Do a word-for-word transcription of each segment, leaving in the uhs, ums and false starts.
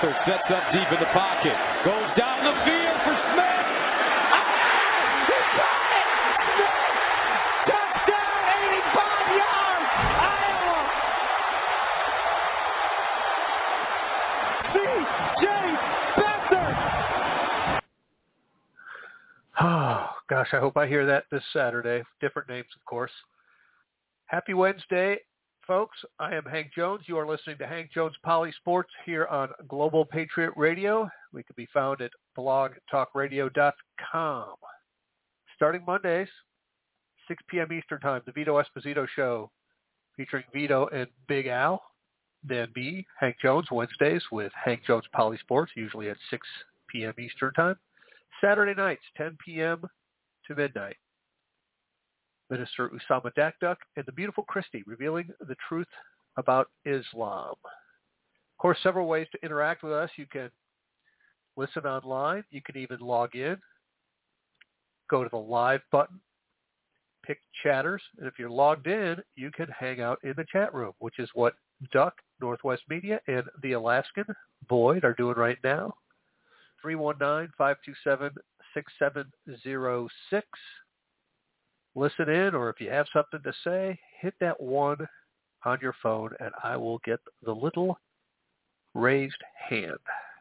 Beathard sets up deep in the pocket. Goes down the field for Smith. Oh, he got it! Smith! Touchdown, eighty-five yards, Iowa! C J Beathard! Oh, gosh, I hope I hear that this Saturday. Different names, of course. Happy Wednesday, folks. I am Hank Jones. You are listening to Hank Jones Poly Sports here on Global Patriot Radio. We can be found at blog talk radio dot com. Starting Mondays, six p.m. Eastern Time, the Vito Esposito Show featuring Vito and Big Al. Then me, Hank Jones, Wednesdays with Hank Jones Poly Sports, usually at six p.m. Eastern Time. Saturday nights, ten p.m. to midnight. Minister Usama Dakduk and the beautiful Christy revealing the truth about Islam. Of course, several ways to interact with us. You can listen online. You can even log in. Go to the live button. Pick chatters. And if you're logged in, you can hang out in the chat room, which is what Duck, Northwest Media, and the Alaskan Boyd are doing right now. three one nine, five two seven, six seven zero six. Listen in, or if you have something to say, hit that one on your phone, and I will get the little raised hand.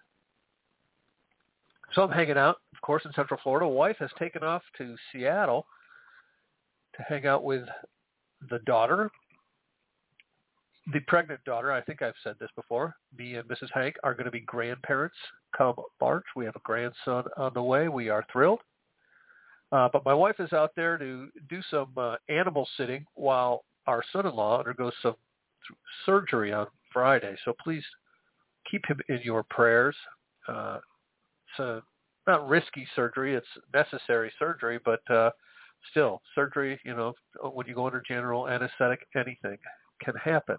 So I'm hanging out, of course, in Central Florida. Wife has taken off to Seattle to hang out with the daughter, the pregnant daughter. I think I've said this before. Me and Missus Hank are going to be grandparents come March. We have a grandson on the way. We are thrilled. Uh, but my wife is out there to do some uh, animal sitting while our son-in-law undergoes some surgery on Friday. So please keep him in your prayers. Uh, it's a, not risky surgery. It's necessary surgery, but uh, still, surgery, you know, when you go under general anesthetic, anything can happen.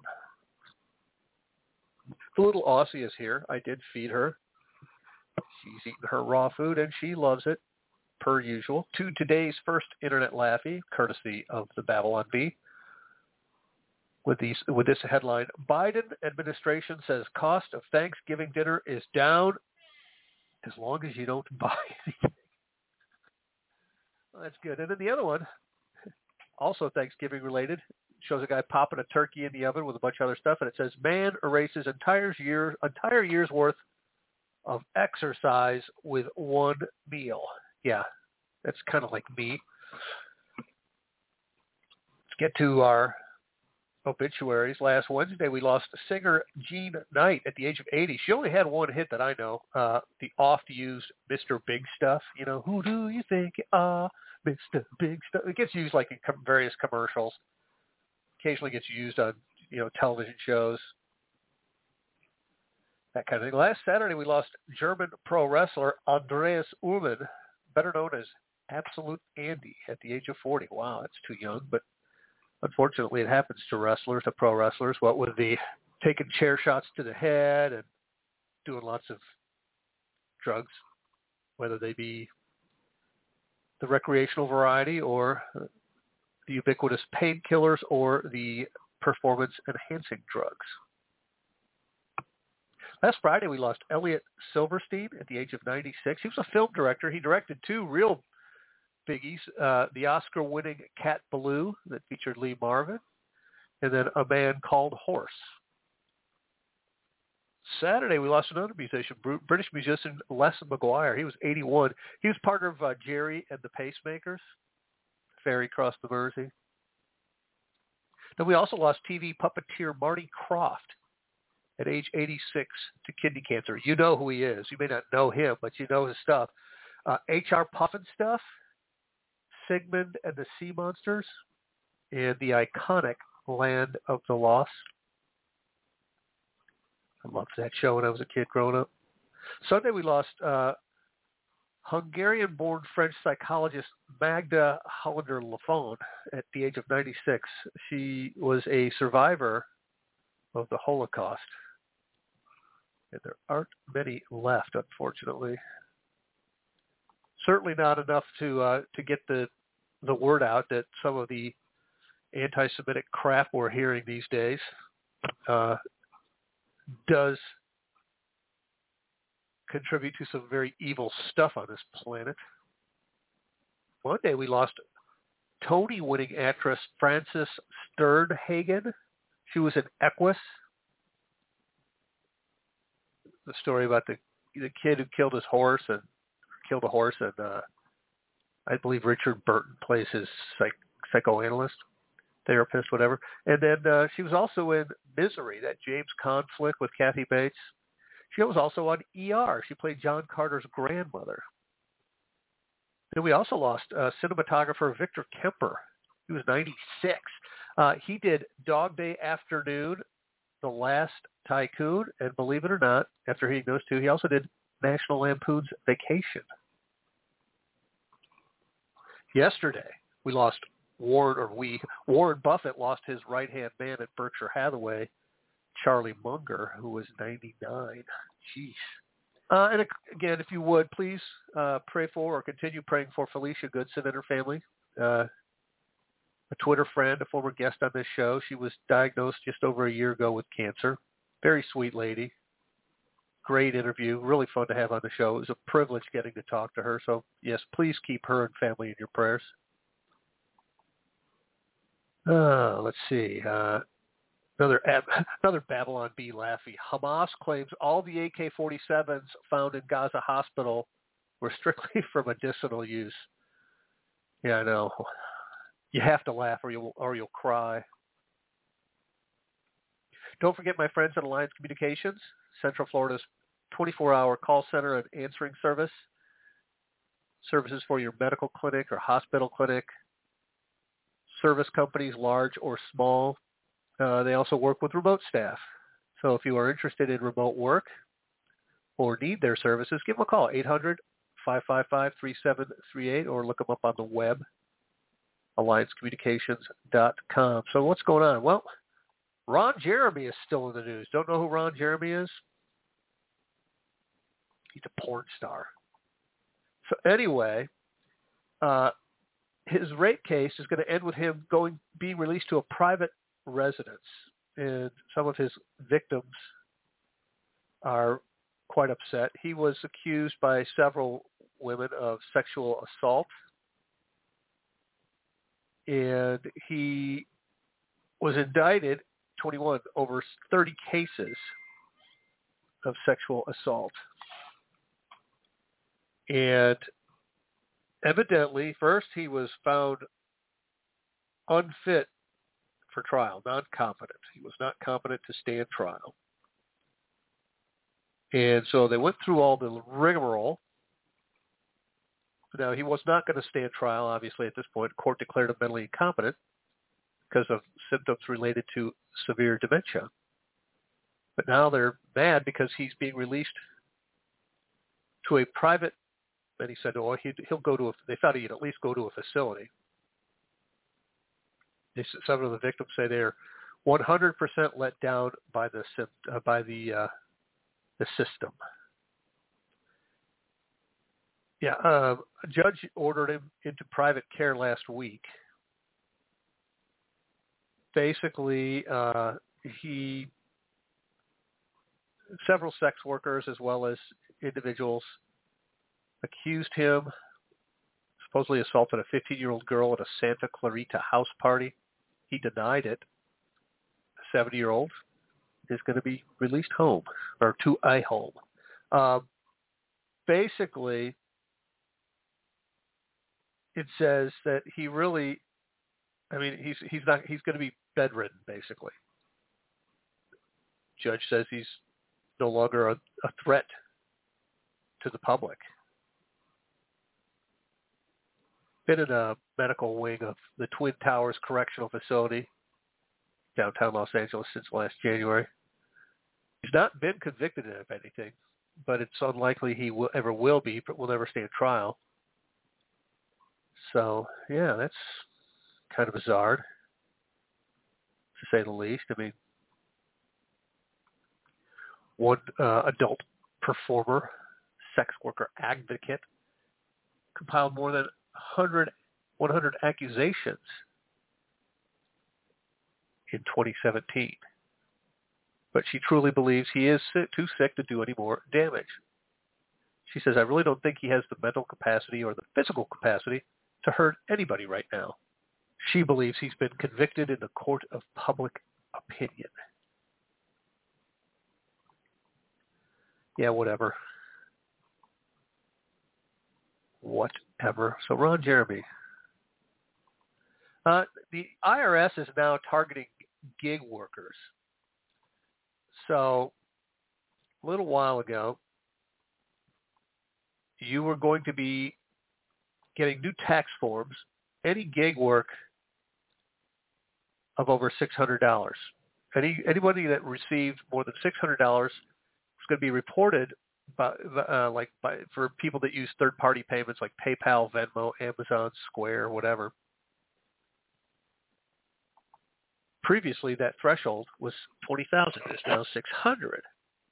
The little Aussie is here. I did feed her. She's eating her raw food, and she loves it. Per usual, to today's first Internet Laffy, courtesy of the Babylon Bee, with these with this headline: Biden administration says cost of Thanksgiving dinner is down as long as you don't buy anything. Well, that's good. And then the other one, also Thanksgiving related, shows a guy popping a turkey in the oven with a bunch of other stuff, and it says man erases entire year entire year's worth of exercise with one meal. Yeah, that's kind of like me. Let's get to our obituaries. Last Wednesday, we lost singer Jean Knight at the age of eighty. She only had one hit that I know, uh, the oft-used Mister Big Stuff. You know, who do you think you are, Mister Big Stuff? It gets used like in com- various commercials. Occasionally gets used on, you know, television shows. That kind of thing. Last Saturday, we lost German pro wrestler Andreas Ullmann, better known as Absolute Andy, at the age of forty. Wow, that's too young, but unfortunately it happens to wrestlers, to pro wrestlers, what with the taking chair shots to the head and doing lots of drugs, whether they be the recreational variety or the ubiquitous painkillers or the performance-enhancing drugs. Last Friday, we lost Elliot Silverstein at the age of ninety-six. He was a film director. He directed two real biggies, uh, the Oscar-winning Cat Ballou that featured Lee Marvin, and then A Man Called Horse. Saturday, we lost another musician, British musician Les McGuire. He was eighty-one. He was part of uh, Jerry and the Pacemakers, Ferry Cross the Mersey. Then we also lost T V puppeteer Marty Krofft at age eighty-six to kidney cancer. You know who he is. You may not know him, but you know his stuff. Uh, H R Pufnstuf, Sigmund and the Sea Monsters, and the iconic Land of the Lost. I loved that show when I was a kid growing up. Sunday we lost uh, Hungarian-born French psychologist Magda Hollander-Lafon at the age of ninety-six. She was a survivor of the Holocaust. And there aren't many left, unfortunately. Certainly not enough to uh, to get the the word out that some of the anti-Semitic crap we're hearing these days uh, does contribute to some very evil stuff on this planet. Monday, we lost Tony-winning actress Frances Sternhagen. She was in Equus. The story about the the kid who killed his horse and killed a horse, and uh, I believe Richard Burton plays his psych, psychoanalyst, therapist, whatever. And then uh, she was also in Misery, that James Caan flick with Kathy Bates. She was also on E R. She played John Carter's grandmother. Then we also lost uh, cinematographer Victor Kemper. He was ninety-six. Uh, he did Dog Day Afternoon, The Last Tycoon, and believe it or not, after he those two, he also did National Lampoon's Vacation. Yesterday, we lost Warren, or we, Warren Buffett lost his right-hand man at Berkshire Hathaway, Charlie Munger, who was ninety-nine. Jeez. Uh, and again, if you would, please uh, pray for or continue praying for Felicia Goodson and her family. Uh, a Twitter friend, a former guest on this show. She was diagnosed just over a year ago with cancer. Very sweet lady. Great interview. Really fun to have on the show. It was a privilege getting to talk to her. So, yes, please keep her and family in your prayers. Uh, let's see. Uh, another another Babylon Bee laughy. Hamas claims all the A K forty-sevens found in Gaza hospital were strictly for medicinal use. Yeah, I know. You have to laugh or you'll, or you'll cry. Don't forget my friends at Alliance Communications, Central Florida's twenty-four hour call center and answering service. Services for your medical clinic or hospital clinic. Service companies, large or small. Uh, they also work with remote staff. So if you are interested in remote work or need their services, give them a call, eight hundred, five five five, three seven three eight, or look them up on the web, alliance communications dot com. So what's going on? Well, Ron Jeremy is still in the news. Don't know who Ron Jeremy is? He's a porn star. So anyway, uh, his rape case is going to end with him going being released to a private residence, and some of his victims are quite upset. He was accused by several women of sexual assault, and he was indicted, twenty-one, over thirty cases of sexual assault. And evidently, first he was found unfit for trial, non-competent. He was not competent to stand trial. And so they went through all the rigmarole. Now, he was not going to stand trial, obviously, at this point. Court declared him mentally incompetent because of symptoms related to severe dementia. But now they're mad because he's being released to a private, and he said, oh, he'd, he'll go to a, they thought he'd at least go to a facility. They, some of the victims say they're one hundred percent let down by the uh, by the uh, the system. Yeah, uh, a judge ordered him into private care last week. Basically, uh, he several sex workers as well as individuals accused him, supposedly assaulted a fifteen-year-old girl at a Santa Clarita house party. He denied it. A seventy-year-old is going to be released home, or to a home. Uh, basically, it says that he really, I mean, he's he's not he's going to be bedridden, basically. Judge says he's no longer a, a threat to the public. Been in a medical wing of the Twin Towers Correctional Facility, downtown Los Angeles, since last January. He's not been convicted of anything, but it's unlikely he will, ever will be, but will never stand trial. So, yeah, that's kind of bizarre, to say the least. I mean, one uh, adult performer, sex worker advocate, compiled more than one hundred accusations in twenty seventeen. But she truly believes he is sick, too sick to do any more damage. She says, I really don't think he has the mental capacity or the physical capacity to hurt anybody right now. She believes he's been convicted in the court of public opinion. Yeah, whatever. Whatever. So Ron Jeremy. Uh, the I R S is now targeting gig workers. So a little while ago, you were going to be getting new tax forms, any gig work of over six hundred dollars. Any anybody that received more than six hundred dollars is going to be reported by, uh, like by, for people that use third-party payments like PayPal, Venmo, Amazon, Square, whatever. Previously, that threshold was twenty thousand dollars. It's now six hundred dollars.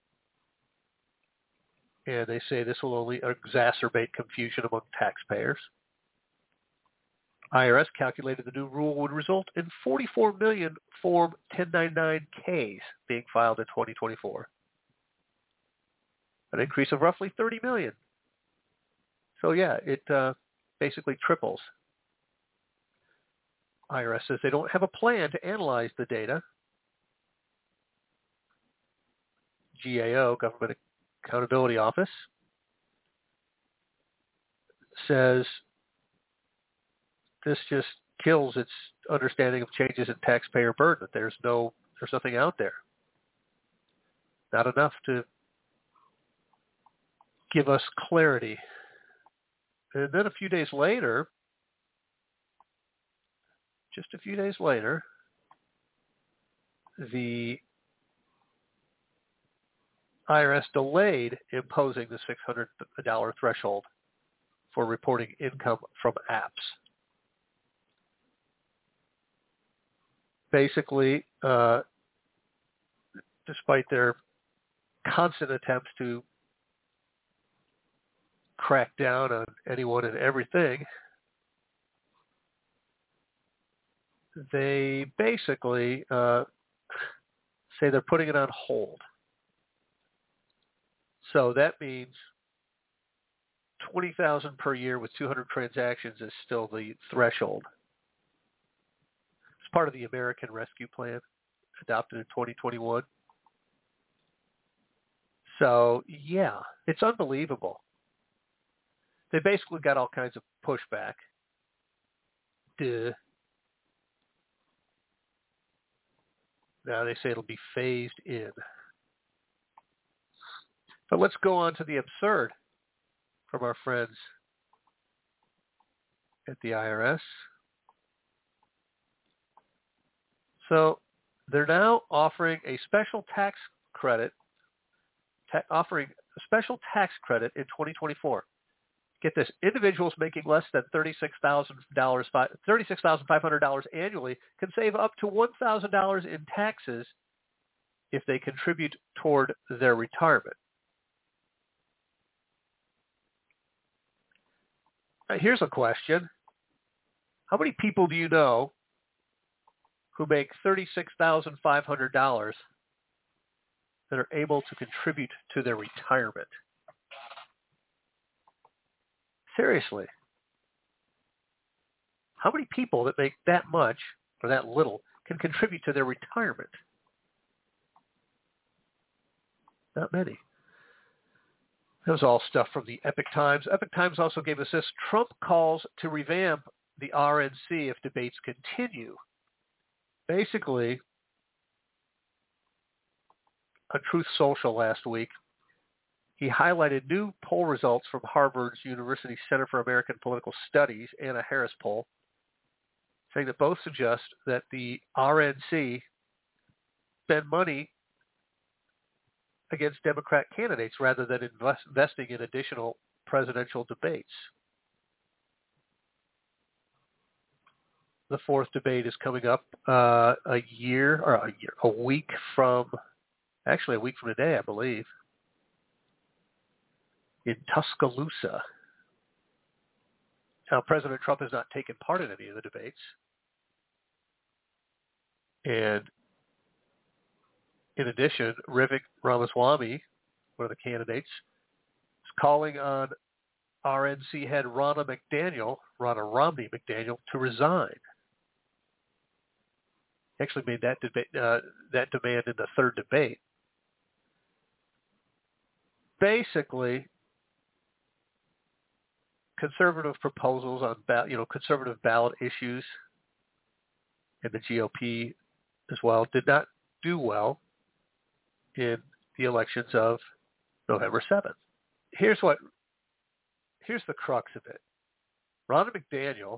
And they say this will only exacerbate confusion among taxpayers. I R S calculated the new rule would result in forty-four million Form ten ninety-nine Ks being filed in twenty twenty-four, an increase of roughly thirty million. So yeah, it uh, basically triples. I R S says they don't have a plan to analyze the data. G A O, Government Accountability Office, says this just kills its understanding of changes in taxpayer burden. That there's no, there's nothing out there, not enough to give us clarity. And then a few days later, just a few days later, the I R S delayed imposing the six hundred dollars threshold for reporting income from apps. Basically, uh, despite their constant attempts to crack down on anyone and everything, they basically uh, say they're putting it on hold. So that means twenty thousand dollars per year with two hundred transactions is still the threshold. It's part of the American Rescue Plan adopted in twenty twenty-one. So, yeah, it's unbelievable. They basically got all kinds of pushback. Duh. Now they say it'll be phased in. But let's go on to the absurd from our friends at the I R S. So they're now offering a special tax credit, ta- offering a special tax credit in twenty twenty-four. Get this, individuals making less than thirty-six thousand dollars, thirty-six thousand five hundred dollars annually can save up to one thousand dollars in taxes if they contribute toward their retirement. Now, here's a question. How many people do you know who make thirty-six thousand five hundred dollars that are able to contribute to their retirement? Seriously. How many people that make that much or that little can contribute to their retirement? Not many. That was all stuff from the Epoch Times. Epoch Times also gave us this. Trump calls to revamp the R N C if debates continue. Basically, on Truth Social last week, he highlighted new poll results from Harvard's University Center for American Political Studies, Anna Harris poll, saying that both suggest that the R N C spend money against Democrat candidates rather than invest, investing in additional presidential debates. The fourth debate is coming up uh, a year or a year, a week from, actually a week from today, I believe, in Tuscaloosa. Now, President Trump has not taken part in any of the debates. And in addition, Vivek Ramaswamy, one of the candidates, is calling on R N C head Ronna McDaniel, Ronna Romney McDaniel, to resign. He actually made that debate, uh, that demand in the third debate. Basically, conservative proposals on ba- you know conservative ballot issues and the G O P as well did not do well in the elections of November seventh. Here's what here's the crux of it. Ronna McDaniel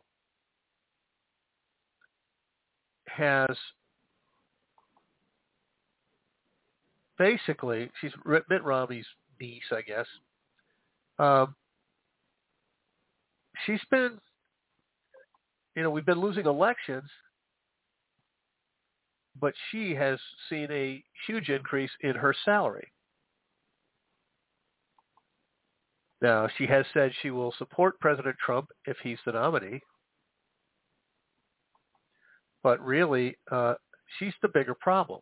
has basically, she's Mitt Romney's niece, I guess. Um, she's been, you know, we've been losing elections, but she has seen a huge increase in her salary. Now, she has said she will support President Trump if he's the nominee, but really, uh, she's the bigger problem,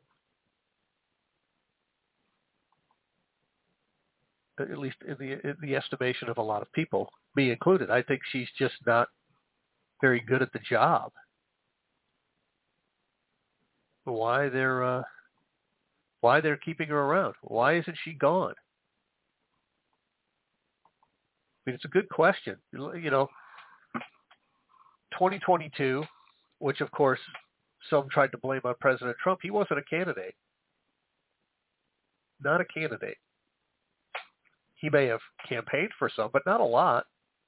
at least in the in the estimation of a lot of people, me included. I think she's just not very good at the job. Why they're uh, why they're keeping her around? Why isn't she gone? I mean, it's a good question. You know, twenty twenty-two, which of course some tried to blame on President Trump. He wasn't a candidate. Not a candidate. He may have campaigned for some, but not a lot,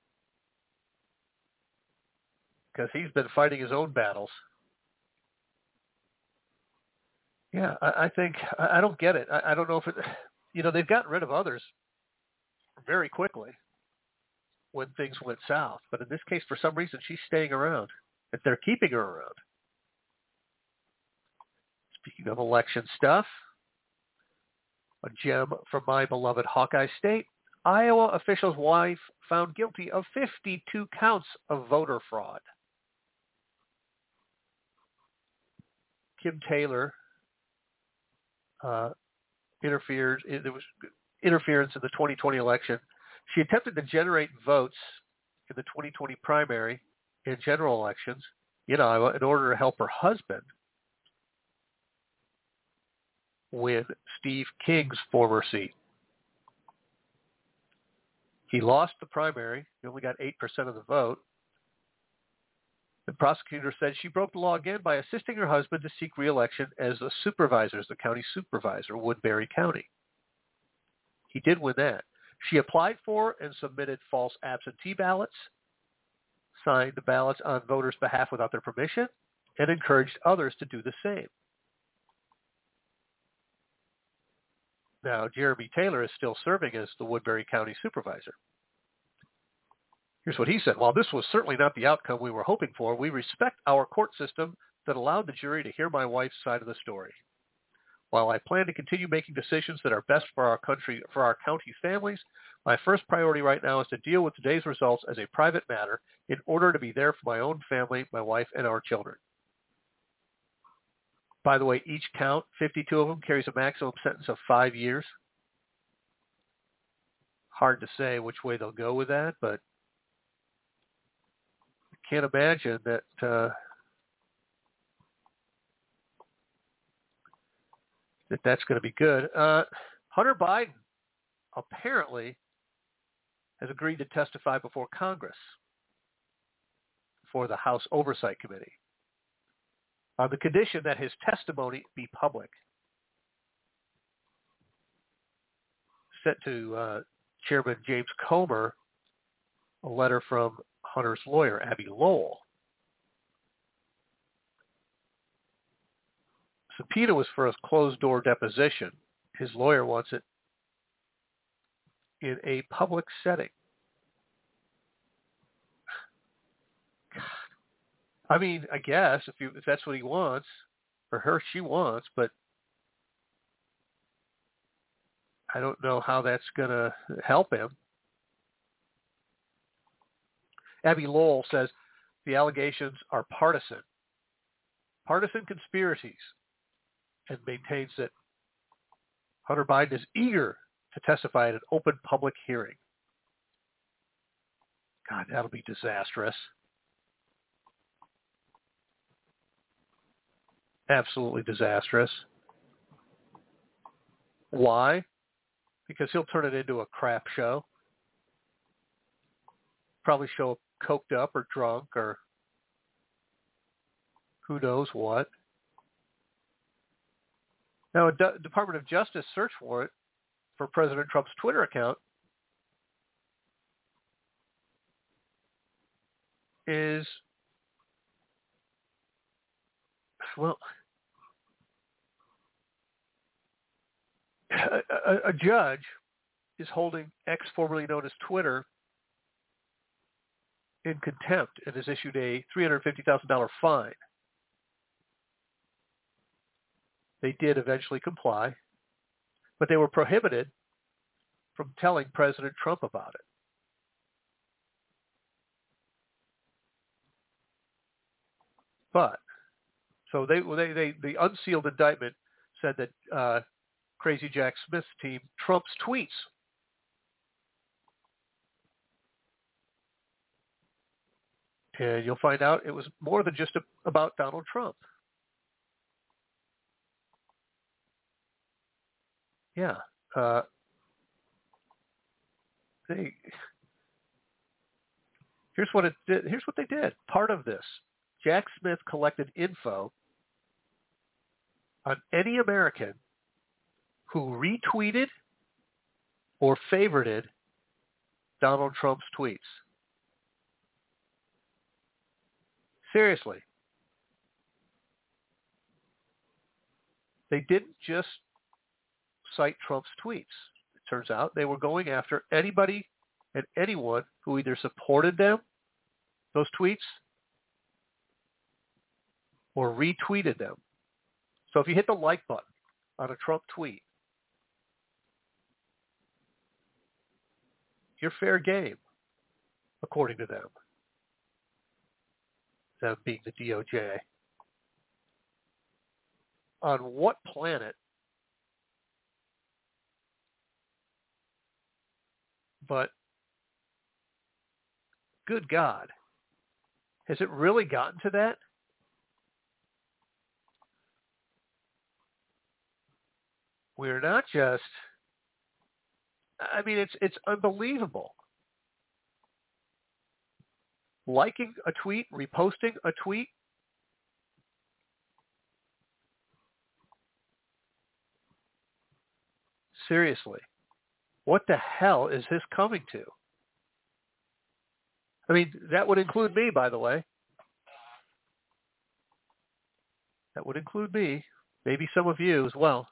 because he's been fighting his own battles. Yeah, I, I think, I, I don't get it. I, I don't know if it, you know, they've gotten rid of others very quickly when things went south. But in this case, for some reason, she's staying around. If they're keeping her around. Speaking of election stuff, a gem from my beloved Hawkeye State, Iowa official's wife found guilty of fifty-two counts of voter fraud. Kim Taylor uh, interfered. There was interference in the twenty twenty election. She attempted to generate votes in the twenty twenty primary and general elections in Iowa in order to help her husband win Steve King's former seat. He lost the primary. He only got eight percent of the vote. The prosecutor said she broke the law again by assisting her husband to seek re-election as a supervisor, as the county supervisor, Woodbury County. He did win that. She applied for and submitted false absentee ballots, signed the ballots on voters' behalf without their permission, and encouraged others to do the same. Now, Jeremy Taylor is still serving as the Woodbury County supervisor. Here's what he said. While this was certainly not the outcome we were hoping for, we respect our court system that allowed the jury to hear my wife's side of the story. While I plan to continue making decisions that are best for our country, for our county families, my first priority right now is to deal with today's results as a private matter in order to be there for my own family, my wife, and our children. By the way, each count, fifty-two of them, carries a maximum sentence of five years. Hard to say which way they'll go with that, but I can't imagine that uh, that that's going to be good. Uh, Hunter Biden apparently has agreed to testify before Congress for the House Oversight Committee on the condition that his testimony be public. Sent to uh, Chairman James Comer a letter from Hunter's lawyer, Abby Lowell. Subpoena was for a closed-door deposition. His lawyer wants it in a public setting. I mean, I guess if, you, if that's what he wants, or her, she wants, but I don't know how that's going to help him. Abby Lowell says the allegations are partisan, partisan conspiracies, and maintains that Hunter Biden is eager to testify at an open public hearing. God, that'll be disastrous. Absolutely disastrous. Why? Because he'll turn it into a crap show. Probably show up coked up or drunk or who knows what. Now, a D- Department of Justice search warrant for President Trump's Twitter account is, well, a, a, a judge is holding X, formerly known as Twitter, in contempt and has issued a three hundred fifty thousand dollars fine. They did eventually comply, but they were prohibited from telling President Trump about it. But, so they, they, they the unsealed indictment said that uh, Crazy Jack Smith's team trumps tweets. And you'll find out it was more than just a, about Donald Trump. Yeah. Uh, they, here's what it did. Here's what they did. Part of this, Jack Smith collected info on any American who retweeted or favorited Donald Trump's tweets. Seriously. They didn't just cite Trump's tweets. It turns out they were going after anybody and anyone who either supported them, those tweets, or retweeted them. So if you hit the like button on a Trump tweet, you're fair game, according to them. Them being the D O J. On what planet, but good God, has it really gotten to that? We're not just, I mean, it's it's unbelievable. Liking a tweet, reposting a tweet. Seriously, what the hell is this coming to? I mean, that would include me, by the way. That would include me. Maybe some of you as well.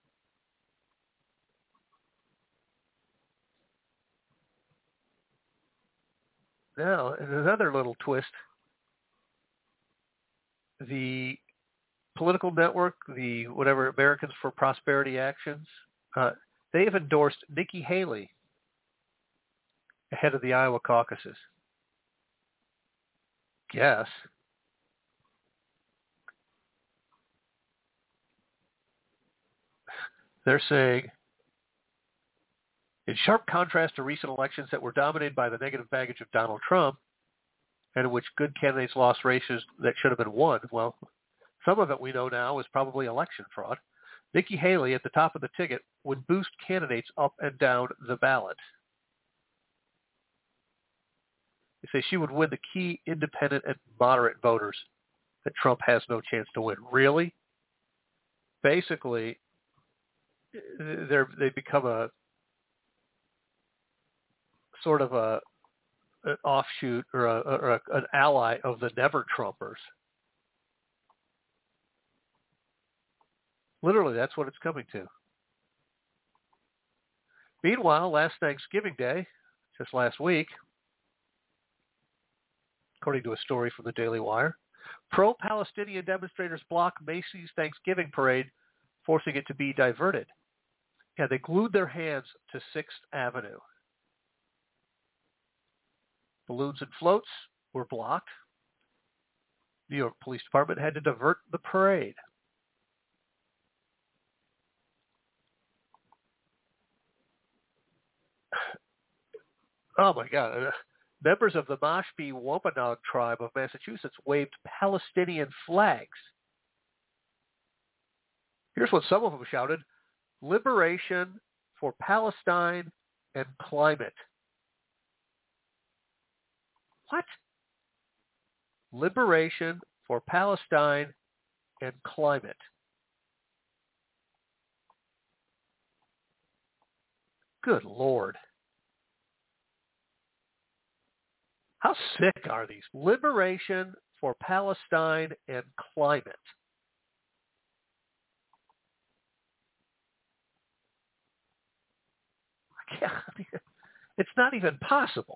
Now, another little twist. The political network, the whatever, Americans for Prosperity Actions, uh, they have endorsed Nikki Haley ahead of the Iowa caucuses. Guess. They're saying, in sharp contrast to recent elections that were dominated by the negative baggage of Donald Trump, and in which good candidates lost races that should have been won, well, some of it we know now is probably election fraud. Nikki Haley at the top of the ticket would boost candidates up and down the ballot. They say she would win the key independent and moderate voters that Trump has no chance to win. Really? Basically, they're, they become a sort of a an offshoot or, a, or a, an ally of the Never Trumpers. Literally, that's what it's coming to. Meanwhile, last Thanksgiving Day, just last week, according to a story from the Daily Wire, pro-Palestinian demonstrators blocked Macy's Thanksgiving parade, forcing it to be diverted. Yeah, they glued their hands to sixth Avenue. Balloons and floats were blocked. New York Police Department had to divert the parade. Oh, my God. Members of the Mashpee Wampanoag tribe of Massachusetts waved Palestinian flags. Here's what some of them shouted: "Liberation for Palestine and climate." What? Liberation for Palestine and climate. Good Lord. How sick are these? Liberation for Palestine and climate. I can't, I mean, it's not even possible.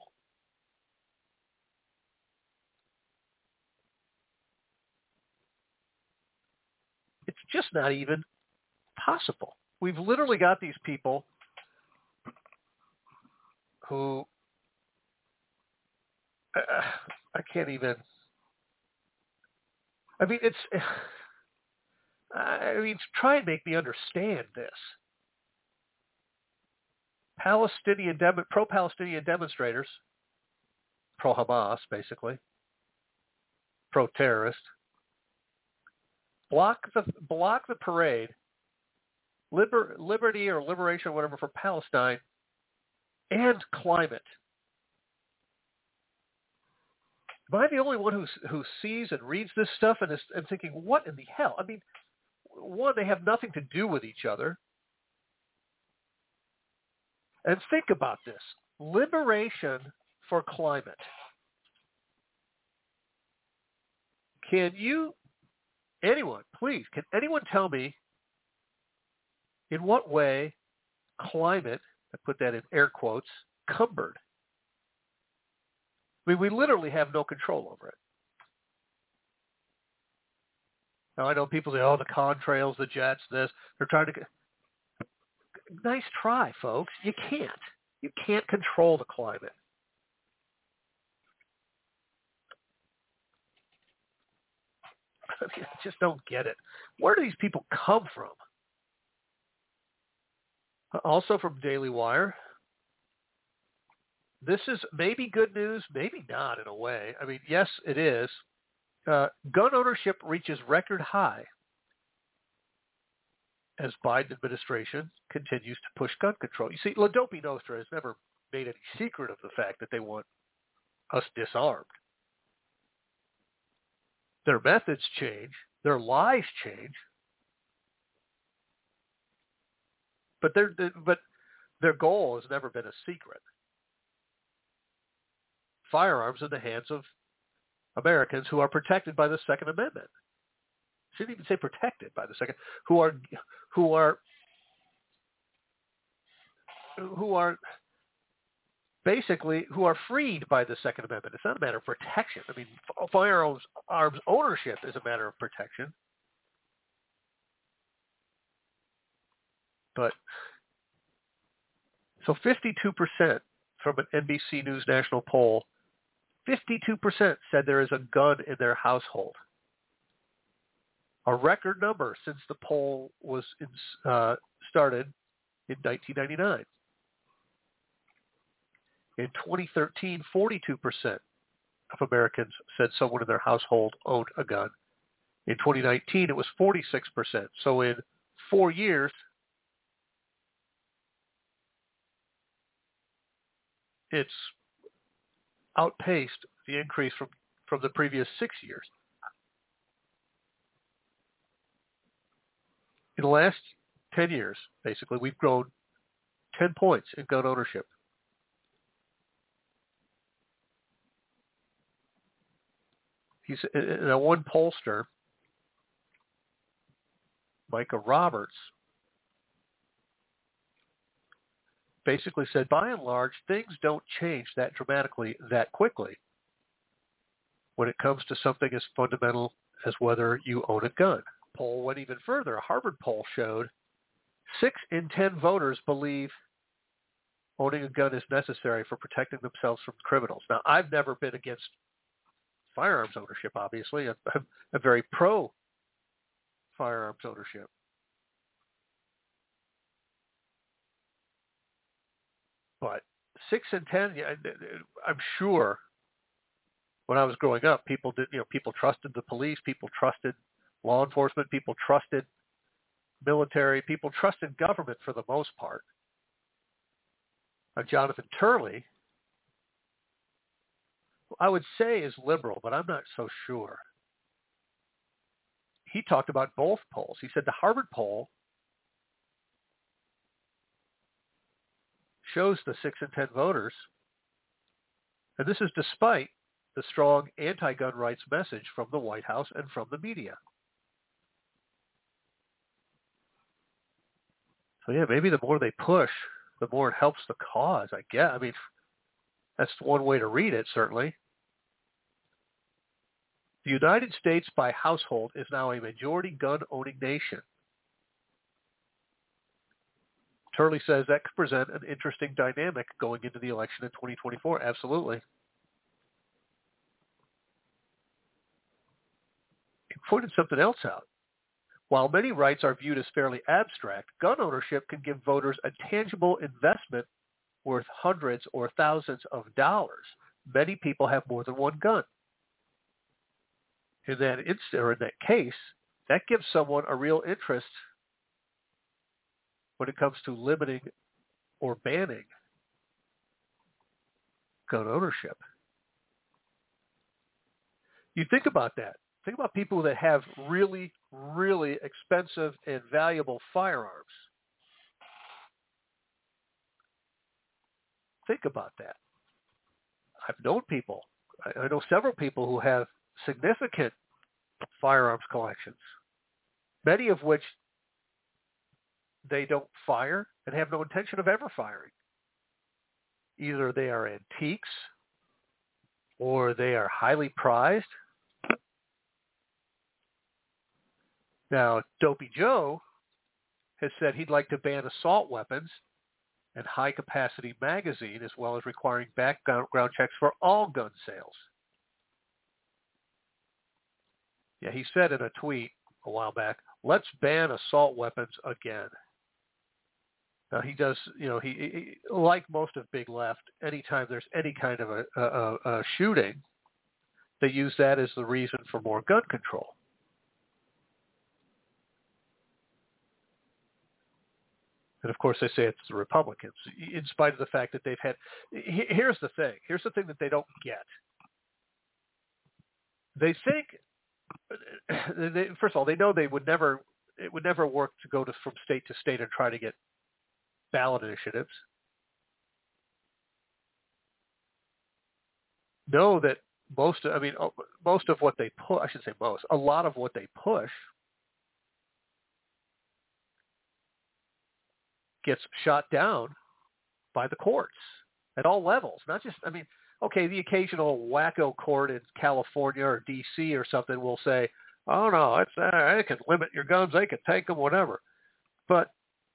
It's just not even possible. We've literally got these people who uh, I can't even. I mean, it's. I mean, try and make me understand this. Palestinian dem- pro-Palestinian demonstrators, pro-Hamas, basically, pro-terrorist, block the block the parade, liber, liberty or liberation or whatever for Palestine, and climate. Am I the only one who who sees and reads this stuff and is and thinking, what in the hell? I mean, one, they have nothing to do with each other. And think about this. Liberation for climate. Can you, anyone, please, can anyone tell me in what way climate, I put that in air quotes, cumbered? I mean, we literally have no control over it. Now, I know people say, oh, the contrails, the jets, this. They're trying to get... Nice try, folks. You can't. You can't control the climate. I mean, I just don't get it. Where do these people come from? Also from Daily Wire. This is maybe good news, maybe not in a way. I mean, yes, it is. Uh, gun ownership reaches record high as Biden administration continues to push gun control. You see, La Dope Nostra has never made any secret of the fact that they want us disarmed. Their methods change. Their lies change. But their, but their goal has never been a secret. Firearms in the hands of Americans who are protected by the Second Amendment. Shouldn't even say protected by the Second. Who are who are who are basically who are freed by the Second Amendment. It's not a matter of protection. I mean, firearms arms ownership is a matter of protection. But so fifty-two percent from an N B C News national poll, fifty-two percent said there is a gun in their household. A record number since the poll was in, uh, started in nineteen ninety-nine. In twenty thirteen, forty-two percent of Americans said someone in their household owned a gun. In twenty nineteen, it was forty-six percent. So in four years, it's outpaced the increase from, from the previous six years. In the last ten years, basically, we've grown ten points in gun ownership. He's in a one pollster, Micah Roberts, basically said, by and large, things don't change that dramatically that quickly when it comes to something as fundamental as whether you own a gun. Poll went even further. A Harvard poll showed six in ten voters believe owning a gun is necessary for protecting themselves from criminals. Now, I've never been against firearms ownership, obviously. I'm, I'm very pro firearms ownership. But six and ten, yeah, I'm sure when I was growing up, people did, you know, people trusted the police, people trusted law enforcement, people trusted military, people trusted government for the most part. Now, Jonathan Turley, I would say is liberal, but I'm not so sure. He talked about both polls. He said the Harvard poll shows the six and ten voters, and this is despite the strong anti-gun rights message from the White House and from the media. So yeah, maybe the more they push, the more it helps the cause, I guess. I mean, that's one way to read it, certainly. The United States by household is now a majority gun-owning nation. Turley says that could present an interesting dynamic going into the election in twenty twenty-four. Absolutely. He pointed something else out. While many rights are viewed as fairly abstract, gun ownership can give voters a tangible investment worth hundreds or thousands of dollars. Many people have more than one gun. In that instance, or in that case, that gives someone a real interest when it comes to limiting or banning gun ownership. You think about that. Think about people that have really, really expensive and valuable firearms. Think about that. I've known people, I know several people who have significant firearms collections, many of which they don't fire and have no intention of ever firing. Either they are antiques or they are highly prized. Now, Dopey Joe has said he'd like to ban assault weapons and high-capacity magazine, as well as requiring background checks for all gun sales. Yeah, he said in a tweet a while back, let's ban assault weapons again. Now, he does, you know, he, he like most of Big Left, anytime there's any kind of a, a, a shooting, they use that as the reason for more gun control. And, of course, they say it's the Republicans, in spite of the fact that they've had – here's the thing. Here's the thing that they don't get. They think – they, first of all, they know they would never – it would never work to go to, from state to state and try to get ballot initiatives. Know that most – I mean, most of what they push – I should say most – a lot of what they push – gets shot down by the courts at all levels. Not just, I mean, okay, the occasional wacko court in California or D C or something will say, oh, no, it's, uh, they can limit your guns, they can take them, whatever. But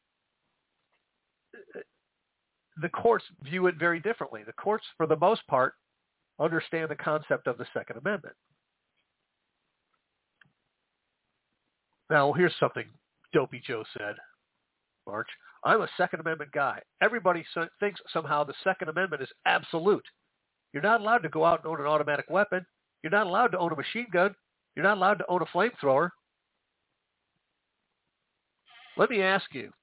the courts view it very differently. The courts, for the most part, understand the concept of the Second Amendment. Now, here's something Dopey Joe said, March. I'm a Second Amendment guy. Everybody so, thinks somehow the Second Amendment is absolute. You're not allowed to go out and own an automatic weapon. You're not allowed to own a machine gun. You're not allowed to own a flamethrower. Let me ask you,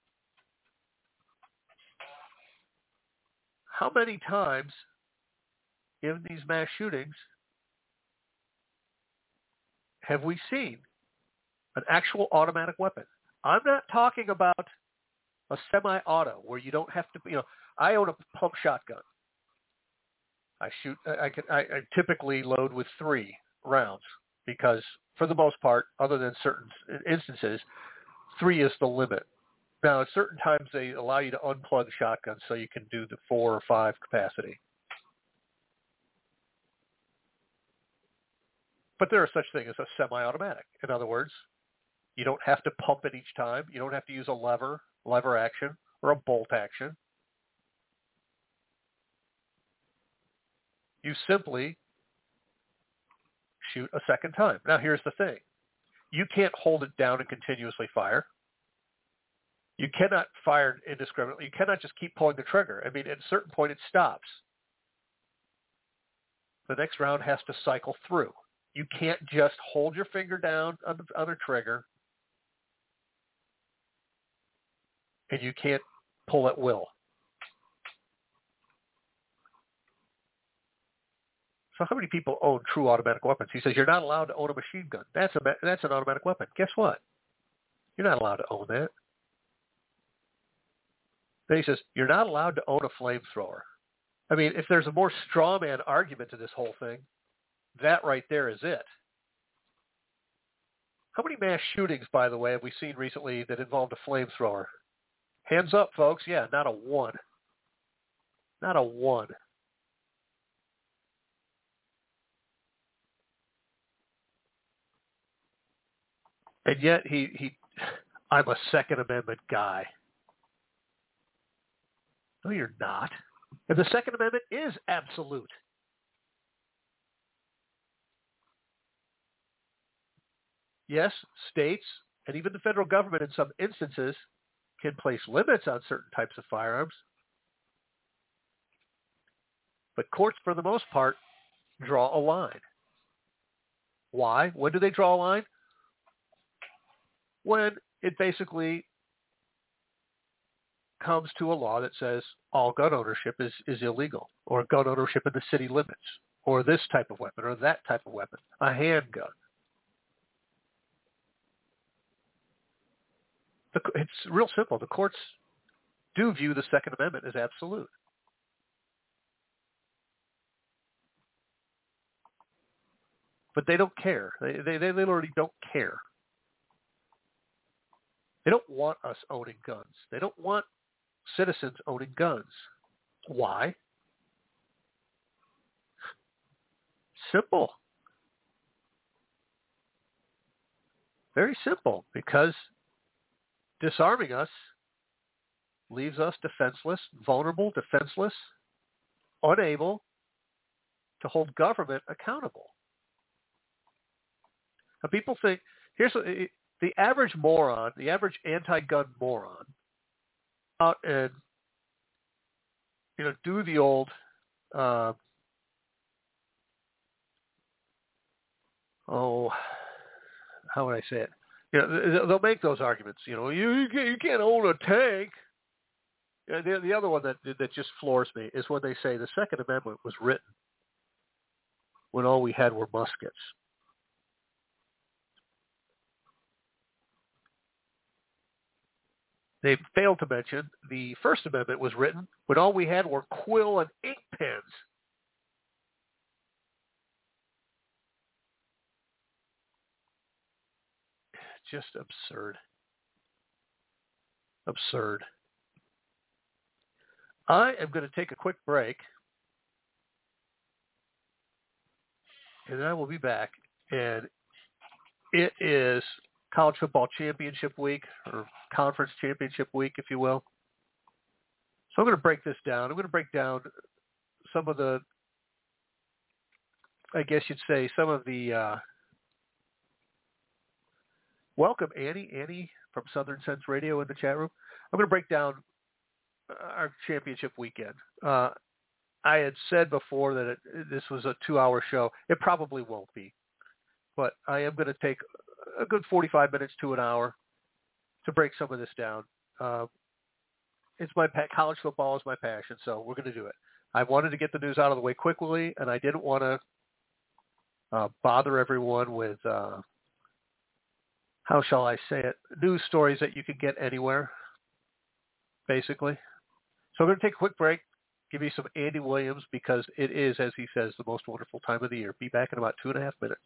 how many times in these mass shootings have we seen an actual automatic weapon? I'm not talking about a semi-auto where you don't have to, you know, I own a pump shotgun. I shoot, I can, I, I typically load with three rounds because for the most part, other than certain instances, three is the limit. Now, at certain times they allow you to unplug shotguns so you can do the four or five capacity. But there is such thing as a semi-automatic. In other words, you don't have to pump it each time. You don't have to use a lever, lever action, or a bolt action. You simply shoot a second time. Now, here's the thing. You can't hold it down and continuously fire. You cannot fire indiscriminately. You cannot just keep pulling the trigger. I mean, at a certain point, it stops. The next round has to cycle through. You can't just hold your finger down on the other trigger, and you can't pull at will. So how many people own true automatic weapons? He says you're not allowed to own a machine gun. That's a that's an automatic weapon. Guess what? You're not allowed to own that. Then he says you're not allowed to own a flamethrower. I mean, if there's a more straw man argument to this whole thing, that right there is it. How many mass shootings, by the way, have we seen recently that involved a flamethrower? Hands up, folks. Yeah, not a one. Not a one. And yet he, he, I'm a Second Amendment guy. No, you're not. And the Second Amendment is absolute. Yes, states and even the federal government in some instances can place limits on certain types of firearms. But courts, for the most part, draw a line. Why? When do they draw a line? When it basically comes to a law that says all gun ownership is, is illegal, or gun ownership in the city limits, or this type of weapon, or that type of weapon, a handgun. The, it's real simple. The courts do view the Second Amendment as absolute. But they don't care. They, they, they literally don't care. They don't want us owning guns. They don't want citizens owning guns. Why? Simple. Very simple. Because disarming us leaves us defenseless, vulnerable, defenseless, unable to hold government accountable. Now, people think, here's what, the average moron, the average anti-gun moron, out and you know do the old uh, oh how would I say it? You know, they'll make those arguments. You know, you you can't, you can't own a tank. You know, the the other one that that just floors me is when they say the Second Amendment was written when all we had were muskets. They failed to mention the First Amendment was written when all we had were quill and ink pens. Just absurd. Absurd. I am going to take a quick break, and then I will be back. And it is College Football Championship Week, or Conference Championship Week, if you will. So I'm going to break this down. I'm going to break down some of the, I guess you'd say, some of the, uh, welcome, Annie. Annie from Southern Sense Radio in the chat room. I'm going to break down our championship weekend. Uh, I had said before that it, this was a two-hour show. It probably won't be. But I am going to take a good forty-five minutes to an hour to break some of this down. Uh, it's my pa- college football is my passion, so we're going to do it. I wanted to get the news out of the way quickly, and I didn't want to uh, bother everyone with, uh, how shall I say it, news stories that you can get anywhere, basically. So I'm going to take a quick break, give you some Andy Williams, because it is, as he says, the most wonderful time of the year. Be back in about two and a half minutes.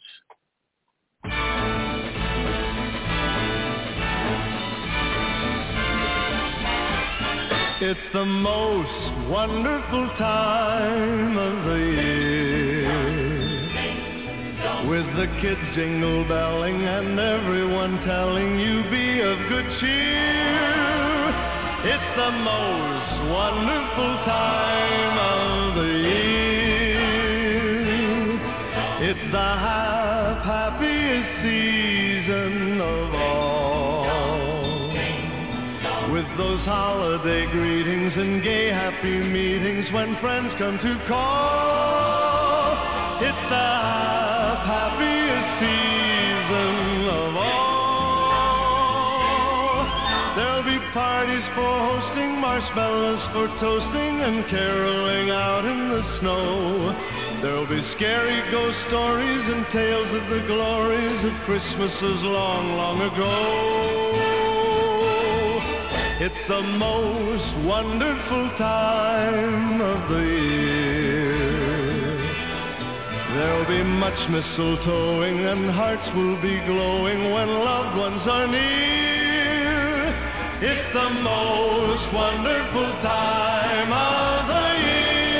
It's the most wonderful time of the year, with the kids jingle belling and everyone telling you be of good cheer. It's the most wonderful time of the year. It's the half happiest season of all, with those holiday greetings and gay happy meetings when friends come to call. It's the happiest season of all. There'll be parties for hosting, marshmallows for toasting, and caroling out in the snow. There'll be scary ghost stories and tales of the glories of Christmases long, long ago. It's the most wonderful time of the year. There'll be much mistletoeing and hearts will be glowing when loved ones are near. It's the most wonderful time of the year.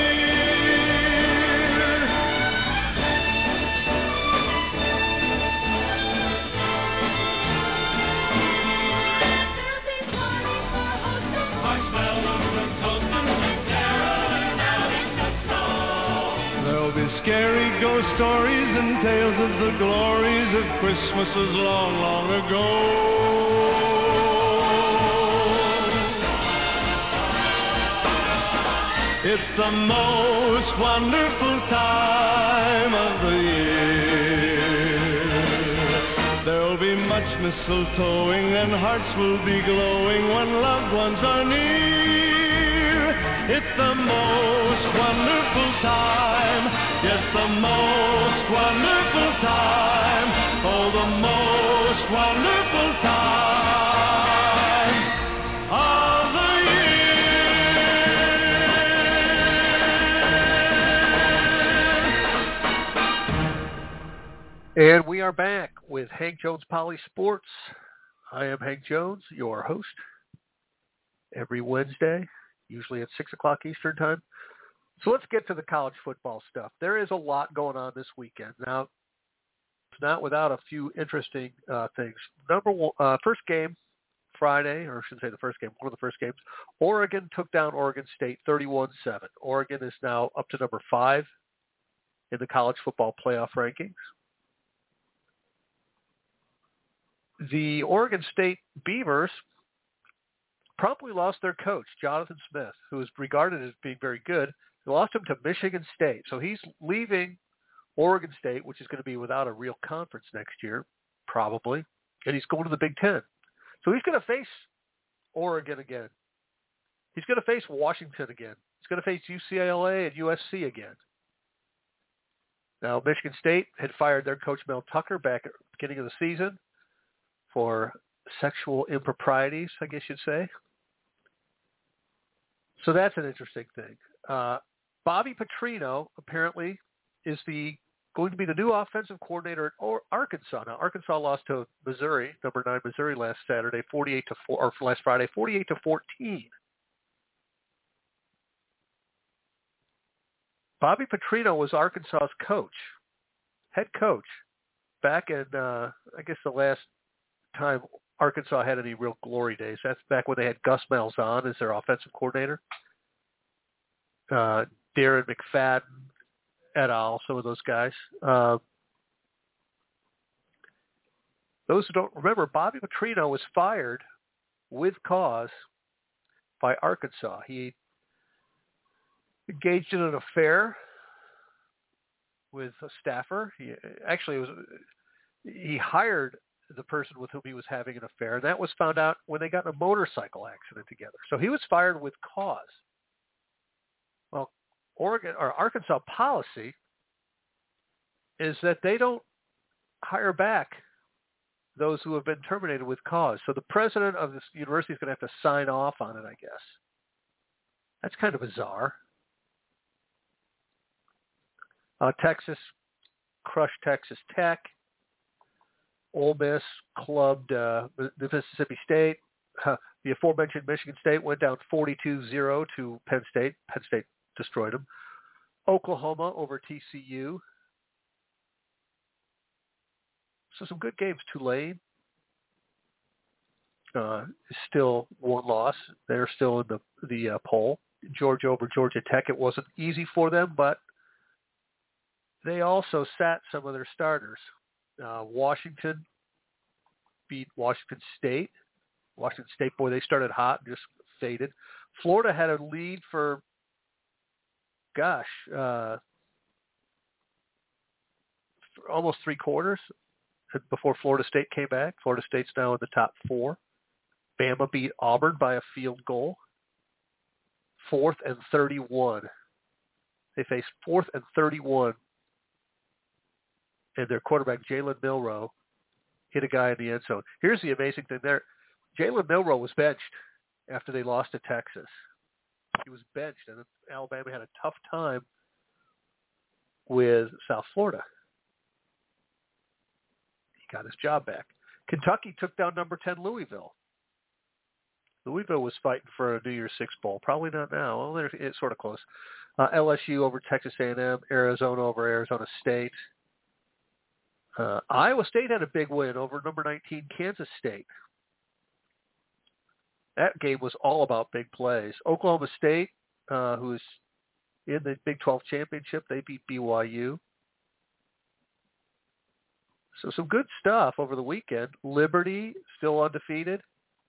Scary ghost stories and tales of the glories of Christmases long, long ago. It's the most wonderful time of the year. There'll be much mistletoeing and hearts will be glowing when loved ones are near. It's the most wonderful time. Yes, the most wonderful time. Oh, the most wonderful time of the year. And we are back with Hank Jones Poly Sports. I am Hank Jones, your host, every Wednesday, usually at six o'clock Eastern Time. So let's get to the college football stuff. There is a lot going on this weekend. Now, it's not without a few interesting uh, things. Number one, uh, first game, Friday, or I shouldn't say the first game, one of the first games, Oregon took down Oregon State thirty-one seven. Oregon is now up to number five in the college football playoff rankings. The Oregon State Beavers promptly lost their coach, Jonathan Smith, who is regarded as being very good. They lost him to Michigan State. So he's leaving Oregon State, which is going to be without a real conference next year, probably, and he's going to the Big Ten. So he's going to face Oregon again. He's going to face Washington again. He's going to face U C L A and U S C again. Now, Michigan State had fired their coach, Mel Tucker, back at the beginning of the season for sexual improprieties, I guess you'd say. So that's an interesting thing. Uh, Bobby Petrino apparently is the going to be the new offensive coordinator at Arkansas. Now, Arkansas lost to Missouri, number nine Missouri, last Saturday, forty-eight to four, or last Friday, forty-eight to fourteen. Bobby Petrino was Arkansas's coach, head coach, back in uh, I guess the last time Arkansas had any real glory days. That's back when they had Gus Malzahn as their offensive coordinator. Uh, Darren McFadden et al., some of those guys. Uh, those who don't remember, Bobby Petrino was fired with cause by Arkansas. He engaged in an affair with a staffer. He actually it was he hired the person with whom he was having an affair, and that was found out when they got in a motorcycle accident together. So he was fired with cause. Well, Oregon or Arkansas policy is that they don't hire back those who have been terminated with cause. So the president of this university is going to have to sign off on it, I guess. That's kind of bizarre. Uh, Texas crushed Texas Tech. Ole Miss clubbed uh, the Mississippi State. Uh, the aforementioned Michigan State went down forty-two zero to Penn State. Penn State destroyed them. Oklahoma over T C U. So some good games. Tulane uh, is still one loss. They're still in the the uh, poll. Georgia over Georgia Tech. It wasn't easy for them, but they also sat some of their starters. Uh, Washington beat Washington State. Washington State, boy, they started hot and just faded. Florida had a lead for, gosh, uh, for almost three quarters before Florida State came back. Florida State's now in the top four. Bama beat Auburn by a field goal. Fourth and thirty-one. They faced fourth and thirty-one. And their quarterback, Jalen Milroe, hit a guy in the end zone. Here's the amazing thing there. Jalen Milroe was benched after they lost to Texas. He was benched, and Alabama had a tough time with South Florida. He got his job back. Kentucky took down number ten Louisville. Louisville was fighting for a New Year's Six bowl. Probably not now. Well, they're, it's sort of close. Uh, L S U over Texas A and M. Arizona over Arizona State. Uh, Iowa State had a big win over number nineteen Kansas State. That game was all about big plays. Oklahoma State, uh, who's in the Big twelve championship, they beat B Y U. So some good stuff over the weekend. Liberty still undefeated.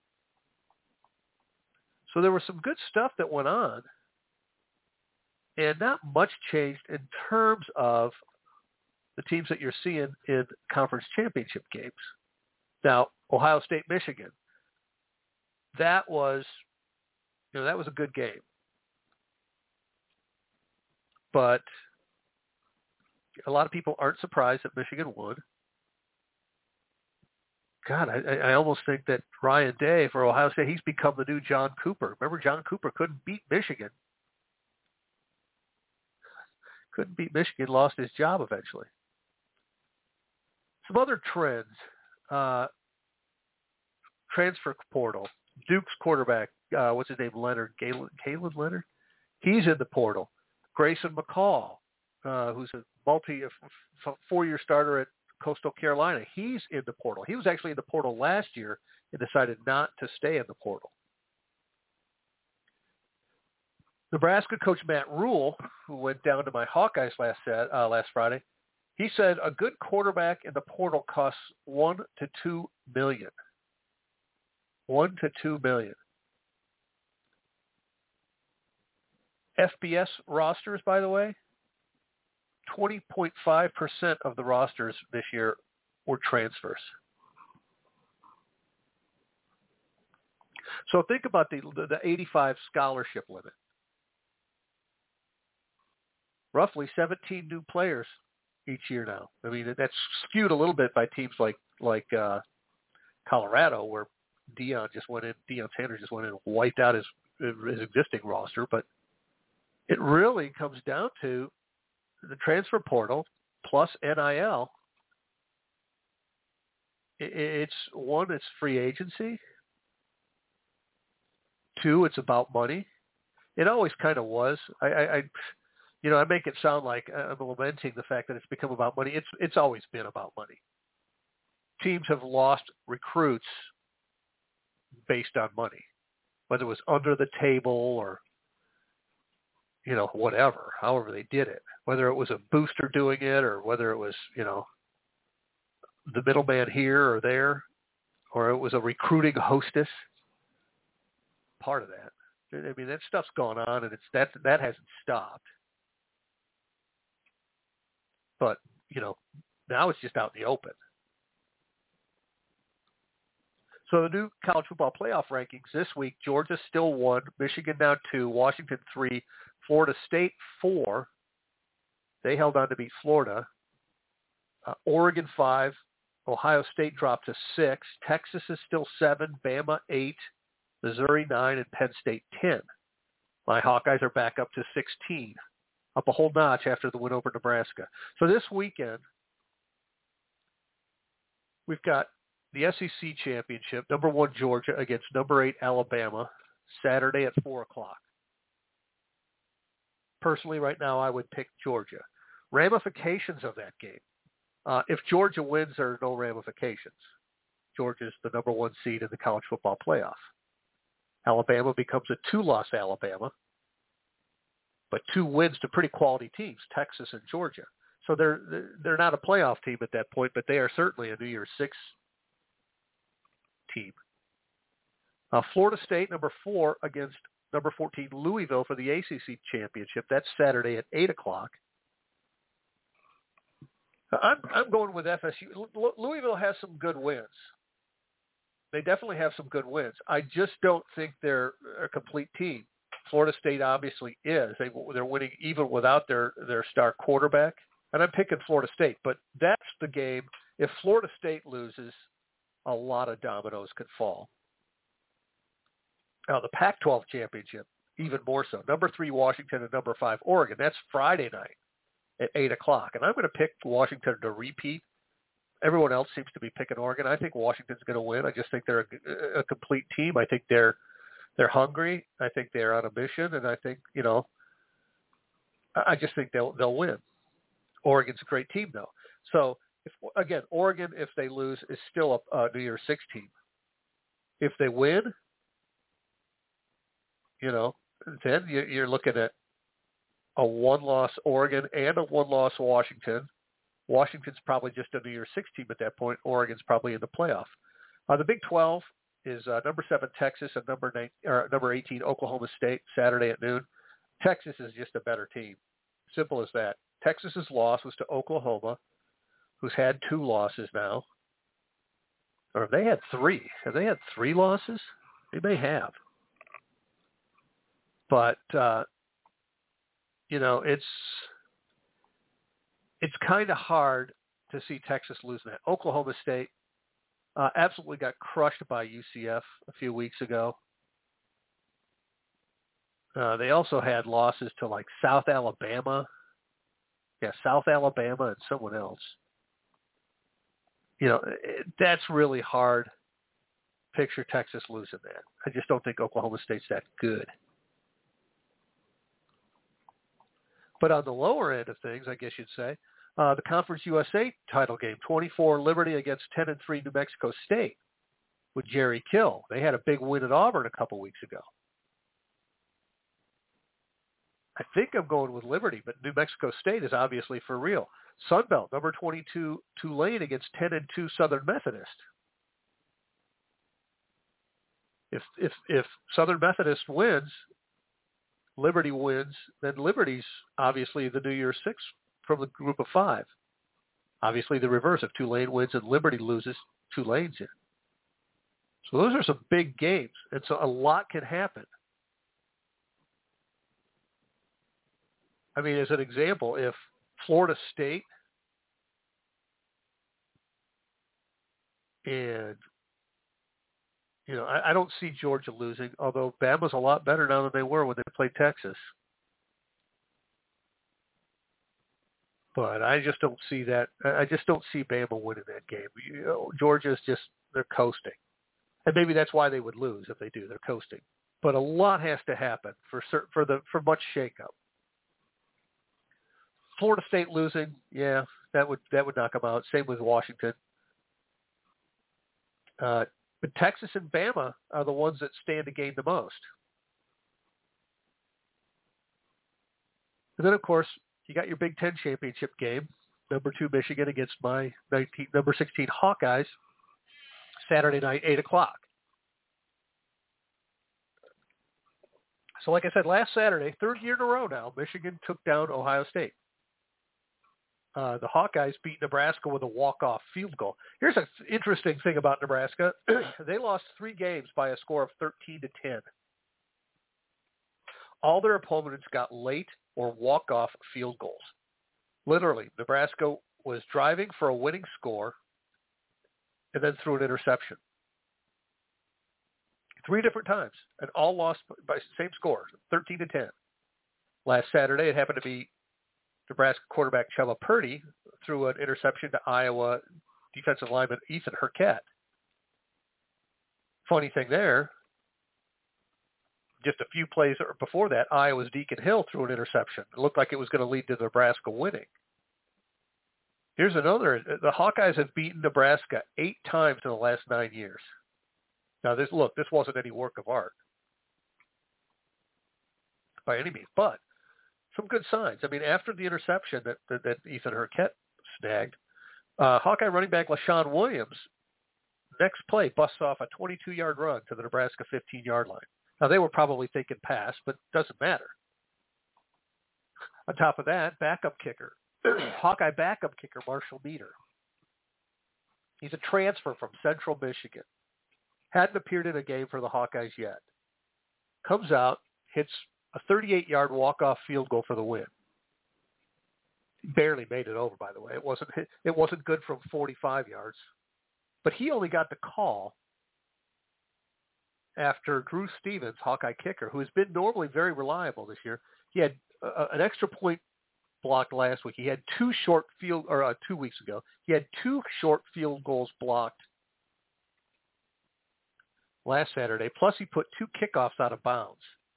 So there was some good stuff that went on. And not much changed in terms of the teams that you're seeing in conference championship games. Now, Ohio State, Michigan. That was, you know, that was a good game. But a lot of people aren't surprised that Michigan won. God, I, I almost think that Ryan Day for Ohio State, he's become the new John Cooper. Remember, John Cooper couldn't beat Michigan. Couldn't beat Michigan, lost his job eventually. Some other trends. Uh, transfer portal. Duke's quarterback, uh, what's his name, Leonard, Galen, Galen Leonard? He's in the portal. Grayson McCall, uh, who's a multi, a four-year starter at Coastal Carolina, he's in the portal. He was actually in the portal last year and decided not to stay in the portal. Nebraska coach Matt Rule, who went down to my Hawkeyes last uh, last Friday, he said a good quarterback in the portal costs one to two million. One to two million. F B S rosters, by the way, twenty point five percent of the rosters this year were transfers. So think about the the eighty-five scholarship limit. Roughly seventeen new players each year now. I mean, that's skewed a little bit by teams like like uh, Colorado, where Deion just went in. Deion Sanders just went in and wiped out his his existing roster. But it really comes down to the transfer portal plus N I L. It's one, it's free agency. Two, it's about money. It always kind of was. I, I, I, you know, I make it sound like I'm lamenting the fact that it's become about money. It's it's always been about money. Teams have lost recruits based on money, whether it was under the table or, you know, whatever, however they did it, whether it was a booster doing it or whether it was, you know, the middleman here or there, or it was a recruiting hostess. Part of that. I mean, that stuff's gone on, and it's that that hasn't stopped. But, you know, now it's just out in the open. So the new college football playoff rankings this week, Georgia still one, Michigan now two, Washington three, Florida State four. They held on to beat Florida. Uh, Oregon five, Ohio State dropped to six, Texas is still seven, Bama eight, Missouri nine, and Penn State ten. My Hawkeyes are back up to sixteen, up a whole notch after the win over Nebraska. So this weekend, we've got the S E C Championship, number one Georgia against number eight Alabama, Saturday at four o'clock. Personally, right now, I would pick Georgia. Ramifications of that game. Uh, if Georgia wins, there are no ramifications. Georgia's the number one seed in the college football playoff. Alabama becomes a two-loss Alabama, but two wins to pretty quality teams, Texas and Georgia. So they're they're not a playoff team at that point, but they are certainly a New Year's Six team. Uh, Florida State, number four, against number fourteen, Louisville for the A C C championship. That's Saturday at eight o'clock. I'm, I'm going with F S U. L- Louisville has some good wins. They definitely have some good wins. I just don't think they're a complete team. Florida State obviously is. They, they're winning even without their, their star quarterback. And I'm picking Florida State. But that's the game. If Florida State loses, a lot of dominoes could fall. Now, the Pac twelve championship, even more so. Number three, Washington, and number five, Oregon. That's Friday night at eight o'clock. And I'm going to pick Washington to repeat. Everyone else seems to be picking Oregon. I think Washington's going to win. I just think they're a, a complete team. I think they're they're hungry. I think they're on a mission, and I think you know. I just think they'll they'll win. Oregon's a great team, though. So if, again, Oregon, if they lose, is still a, a New Year's Six team. If they win, you know, then you're looking at a one-loss Oregon and a one-loss Washington. Washington's probably just a New Year's Six team at that point. Oregon's probably in the playoff. Uh, the Big twelve is uh, number seven Texas and number nine, or number eighteen Oklahoma State Saturday at noon. Texas is just a better team. Simple as that. Texas's loss was to Oklahoma, who's had two losses now. Or have they had three? Have they had three losses? They may have. But uh, you know, it's. It's kind of hard to see Texas losing that. Oklahoma State uh, absolutely got crushed by U C F a few weeks ago. Uh, they also had losses to like South Alabama. Yeah, South Alabama and someone else. You know, it, that's really hard. Picture Texas losing that. I just don't think Oklahoma State's that good. But on the lower end of things, I guess you'd say, uh, the Conference U S A title game, twenty-four Liberty against ten and three New Mexico State with Jerry Kill. They had a big win at Auburn a couple weeks ago. I think I'm going with Liberty, but New Mexico State is obviously for real. Sunbelt, number twenty-two Tulane against ten and two Southern Methodist. If if if Southern Methodist wins, Liberty wins, then Liberty's obviously the New Year's Six from the group of five. Obviously the reverse. If Tulane wins and Liberty loses, Tulane's in. So those are some big games, and so a lot can happen. I mean, as an example, if Florida State and, you know, I, I don't see Georgia losing, although Bama's a lot better now than they were when they played Texas. But I just don't see that. I just don't see Bama winning that game. You know, Georgia's just, they're coasting. And maybe that's why they would lose if they do. They're coasting. But a lot has to happen for certain, for the for much shakeup. Florida State losing, yeah, that would that would knock them out. Same with Washington. Uh, but Texas and Bama are the ones that stand to gain the most. And then, of course, you got your Big Ten championship game, number two Michigan against my nineteen, number sixteen Hawkeyes, Saturday night, eight o'clock. So like I said, last Saturday, third year in a row now, Michigan took down Ohio State. Uh, the Hawkeyes beat Nebraska with a walk-off field goal. Here's an interesting thing about Nebraska. They lost three games by a score of thirteen to ten. All their opponents got late or walk-off field goals. Literally, Nebraska was driving for a winning score and then threw an interception. Three different times, and all lost by the same score, thirteen to ten. Last Saturday, it happened to be Nebraska quarterback Chubba Purdy threw an interception to Iowa defensive lineman Ethan Hurkett. Funny thing there, just a few plays before that, Iowa's Deacon Hill threw an interception. It looked like it was going to lead to Nebraska winning. Here's another. The Hawkeyes have beaten Nebraska eight times in the last nine years. Now, this look, this wasn't any work of art by any means, but some good signs. I mean, after the interception that, that, that Ethan Hurkett snagged, uh, Hawkeye running back LaShawn Williams next play busts off a twenty-two-yard run to the Nebraska fifteen-yard line. Now, they were probably thinking pass, but it doesn't matter. On top of that, backup kicker, Hawkeye backup kicker Marshall Meter. He's a transfer from Central Michigan. Hadn't appeared in a game for the Hawkeyes yet. Comes out, hits a thirty-eight-yard walk-off field goal for the win. Barely made it over, by the way. It wasn't it wasn't good from forty-five yards. But he only got the call after Drew Stevens, Hawkeye kicker, who has been normally very reliable this year. He had uh, an extra point blocked last week. He had two short field, or uh, two weeks ago, he had two short field goals blocked last Saturday. Plus, he put two kickoffs out of bounds.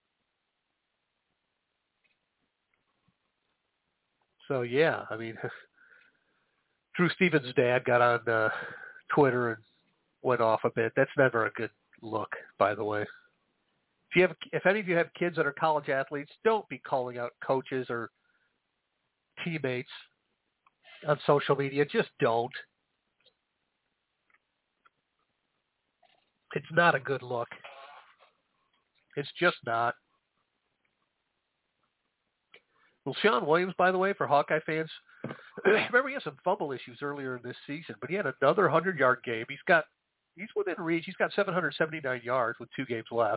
So yeah, I mean, Drew Stevens' dad got on uh, Twitter and went off a bit. That's never a good look, by the way. If you have, if any of you have kids that are college athletes, don't be calling out coaches or teammates on social media. Just don't. It's not a good look. It's just not. Well, Sean Williams, by the way, for Hawkeye fans, remember he had some fumble issues earlier in this season, but he had another hundred-yard game. He's got, he's within reach. He's got seven hundred seventy-nine yards with two games left.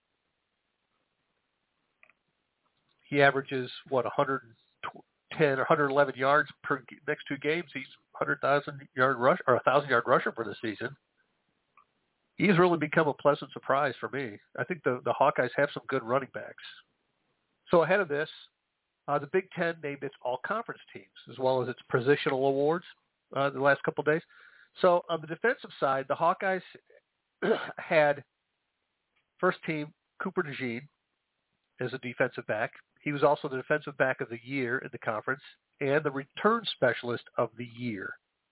He averages, what, one hundred ten or one hundred eleven yards per next two games. He's one hundred thousand yard rush or a thousand-yard rusher for the season. He's really become a pleasant surprise for me. I think the, the Hawkeyes have some good running backs. So ahead of this, uh, the Big Ten named its all-conference teams as well as its positional awards uh, the last couple of days. So on the defensive side, the Hawkeyes had first team Cooper DeJean as a defensive back. He was also the defensive back of the year in the conference and the return specialist of the year.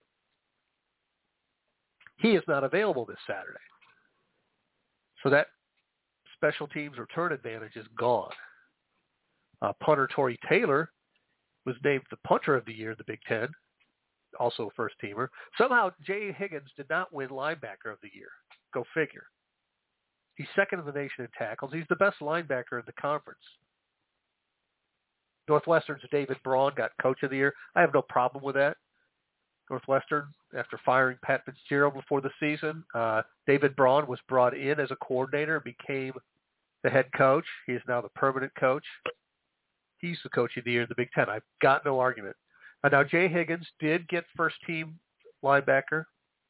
He is not available this Saturday. So that special teams return advantage is gone. Uh, punter Tory Taylor was named the punter of the year in the Big Ten, also a first-teamer. Somehow Jay Higgins did not win linebacker of the year. Go figure. He's second in the nation in tackles. He's the best linebacker in the conference. Northwestern's David Braun got coach of the year. I have no problem with that. Northwestern, after firing Pat Fitzgerald before the season, uh, David Braun was brought in as a coordinator and became the head coach. He is now the permanent coach. He's the coach of the year in the Big Ten. I've got no argument. Uh, now, Jay Higgins did get first-team linebacker.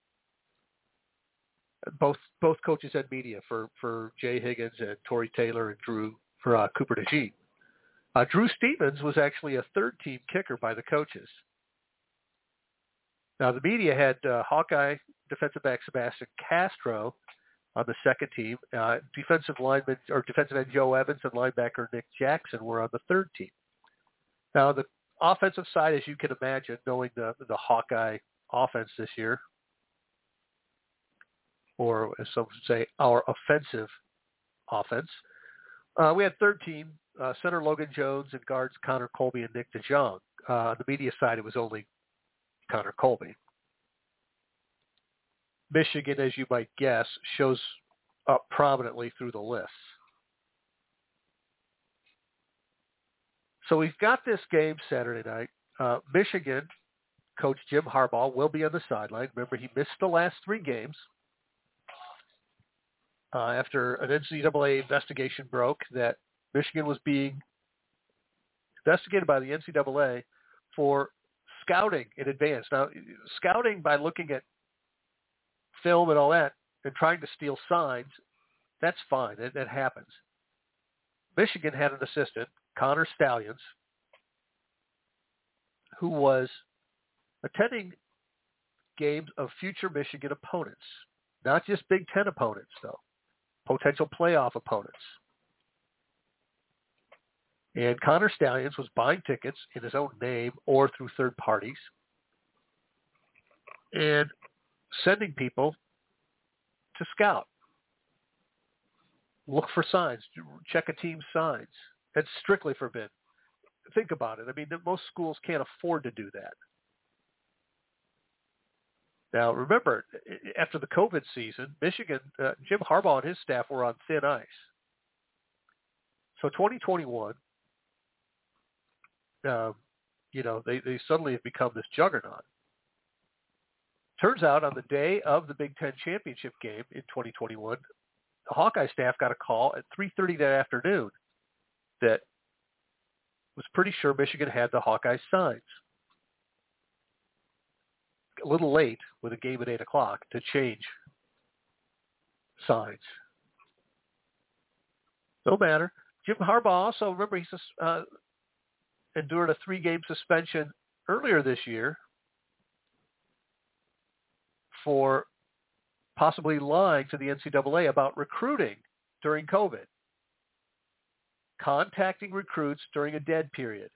Both both coaches had media for, for Jay Higgins and Tory Taylor and Drew for uh, Cooper DeJean. Uh, Drew Stevens was actually a third-team kicker by the coaches. Now, the media had uh, Hawkeye defensive back Sebastian Castro on the second team. Uh, defensive lineman or defensive end Joe Evans and linebacker Nick Jackson were on the third team. Now, the offensive side, as you can imagine, knowing the, the Hawkeye offense this year, or as some would say, our offensive offense, uh, we had third team, uh, center Logan Jones and guards Connor Colby and Nick DeJong. Uh, on the media side, it was only Connor Colby. Michigan, as you might guess, shows up prominently through the lists. So we've got this game Saturday night. Uh, Michigan coach Jim Harbaugh will be on the sideline. Remember, he missed the last three games uh, after an N C double A investigation broke that Michigan was being investigated by the N C double A for scouting in advance. Now, scouting by looking at film and all that and trying to steal signs, that's fine. That, that happens. Michigan had an assistant, Connor Stallions, who was attending games of future Michigan opponents, not just Big Ten opponents, though, potential playoff opponents. And Connor Stallions was buying tickets in his own name or through third parties and sending people to scout. Look for signs. Check a team's signs. That's strictly forbidden. Think about it. I mean, most schools can't afford to do that. Now, remember, after the COVID season, Michigan, uh, Jim Harbaugh and his staff were on thin ice. So twenty twenty-one, um, you know, they, they suddenly have become this juggernaut. Turns out on the day of the Big Ten championship game in twenty twenty-one, the Hawkeye staff got a call at three thirty that afternoon that was pretty sure Michigan had the Hawkeye signs. A little late with a game at eight o'clock to change signs. No matter. Jim Harbaugh also, remember, he uh, endured a three-game suspension earlier this year for possibly lying to the N C double A about recruiting during COVID, contacting recruits during a dead period,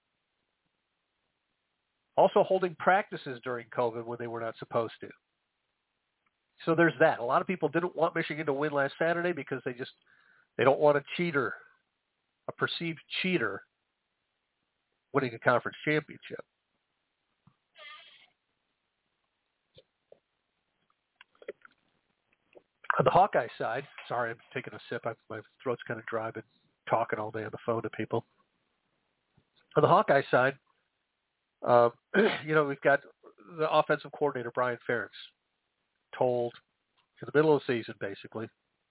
also holding practices during COVID when they were not supposed to. So there's that. A lot of people didn't want Michigan to win last Saturday because they just they don't want a cheater, a perceived cheater, winning a conference championship. On the Hawkeye side, sorry, I'm taking a sip. I, my throat's kind of dry. I've been talking all day on the phone to people. On the Hawkeye side, um, you know, we've got the offensive coordinator, Brian Ferentz, told in the middle of the season, basically,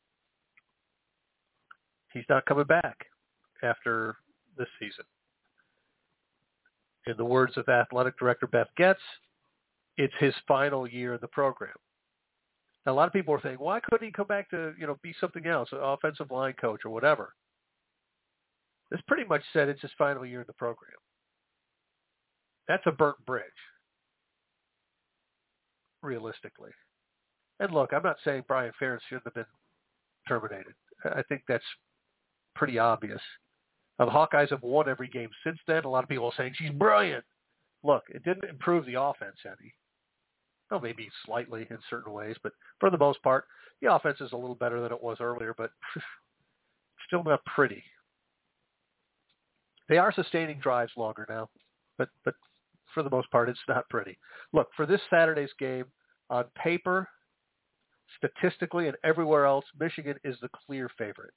he's not coming back after this season. In the words of athletic director Beth Getz, it's his final year in the program. Now, a lot of people are saying, why couldn't he come back to, you know, be something else, an offensive line coach or whatever? This pretty much said it's his final year in the program. That's a burnt bridge, realistically. And look, I'm not saying Brian Ferentz shouldn't have been terminated. I think that's pretty obvious. Now, the Hawkeyes have won every game since then. A lot of people are saying she's brilliant. Look, it didn't improve the offense any. Well, maybe slightly in certain ways, but for the most part, the offense is a little better than it was earlier, but still not pretty. They are sustaining drives longer now, but but for the most part, it's not pretty. Look, for this Saturday's game, on paper, statistically, and everywhere else, Michigan is the clear favorite.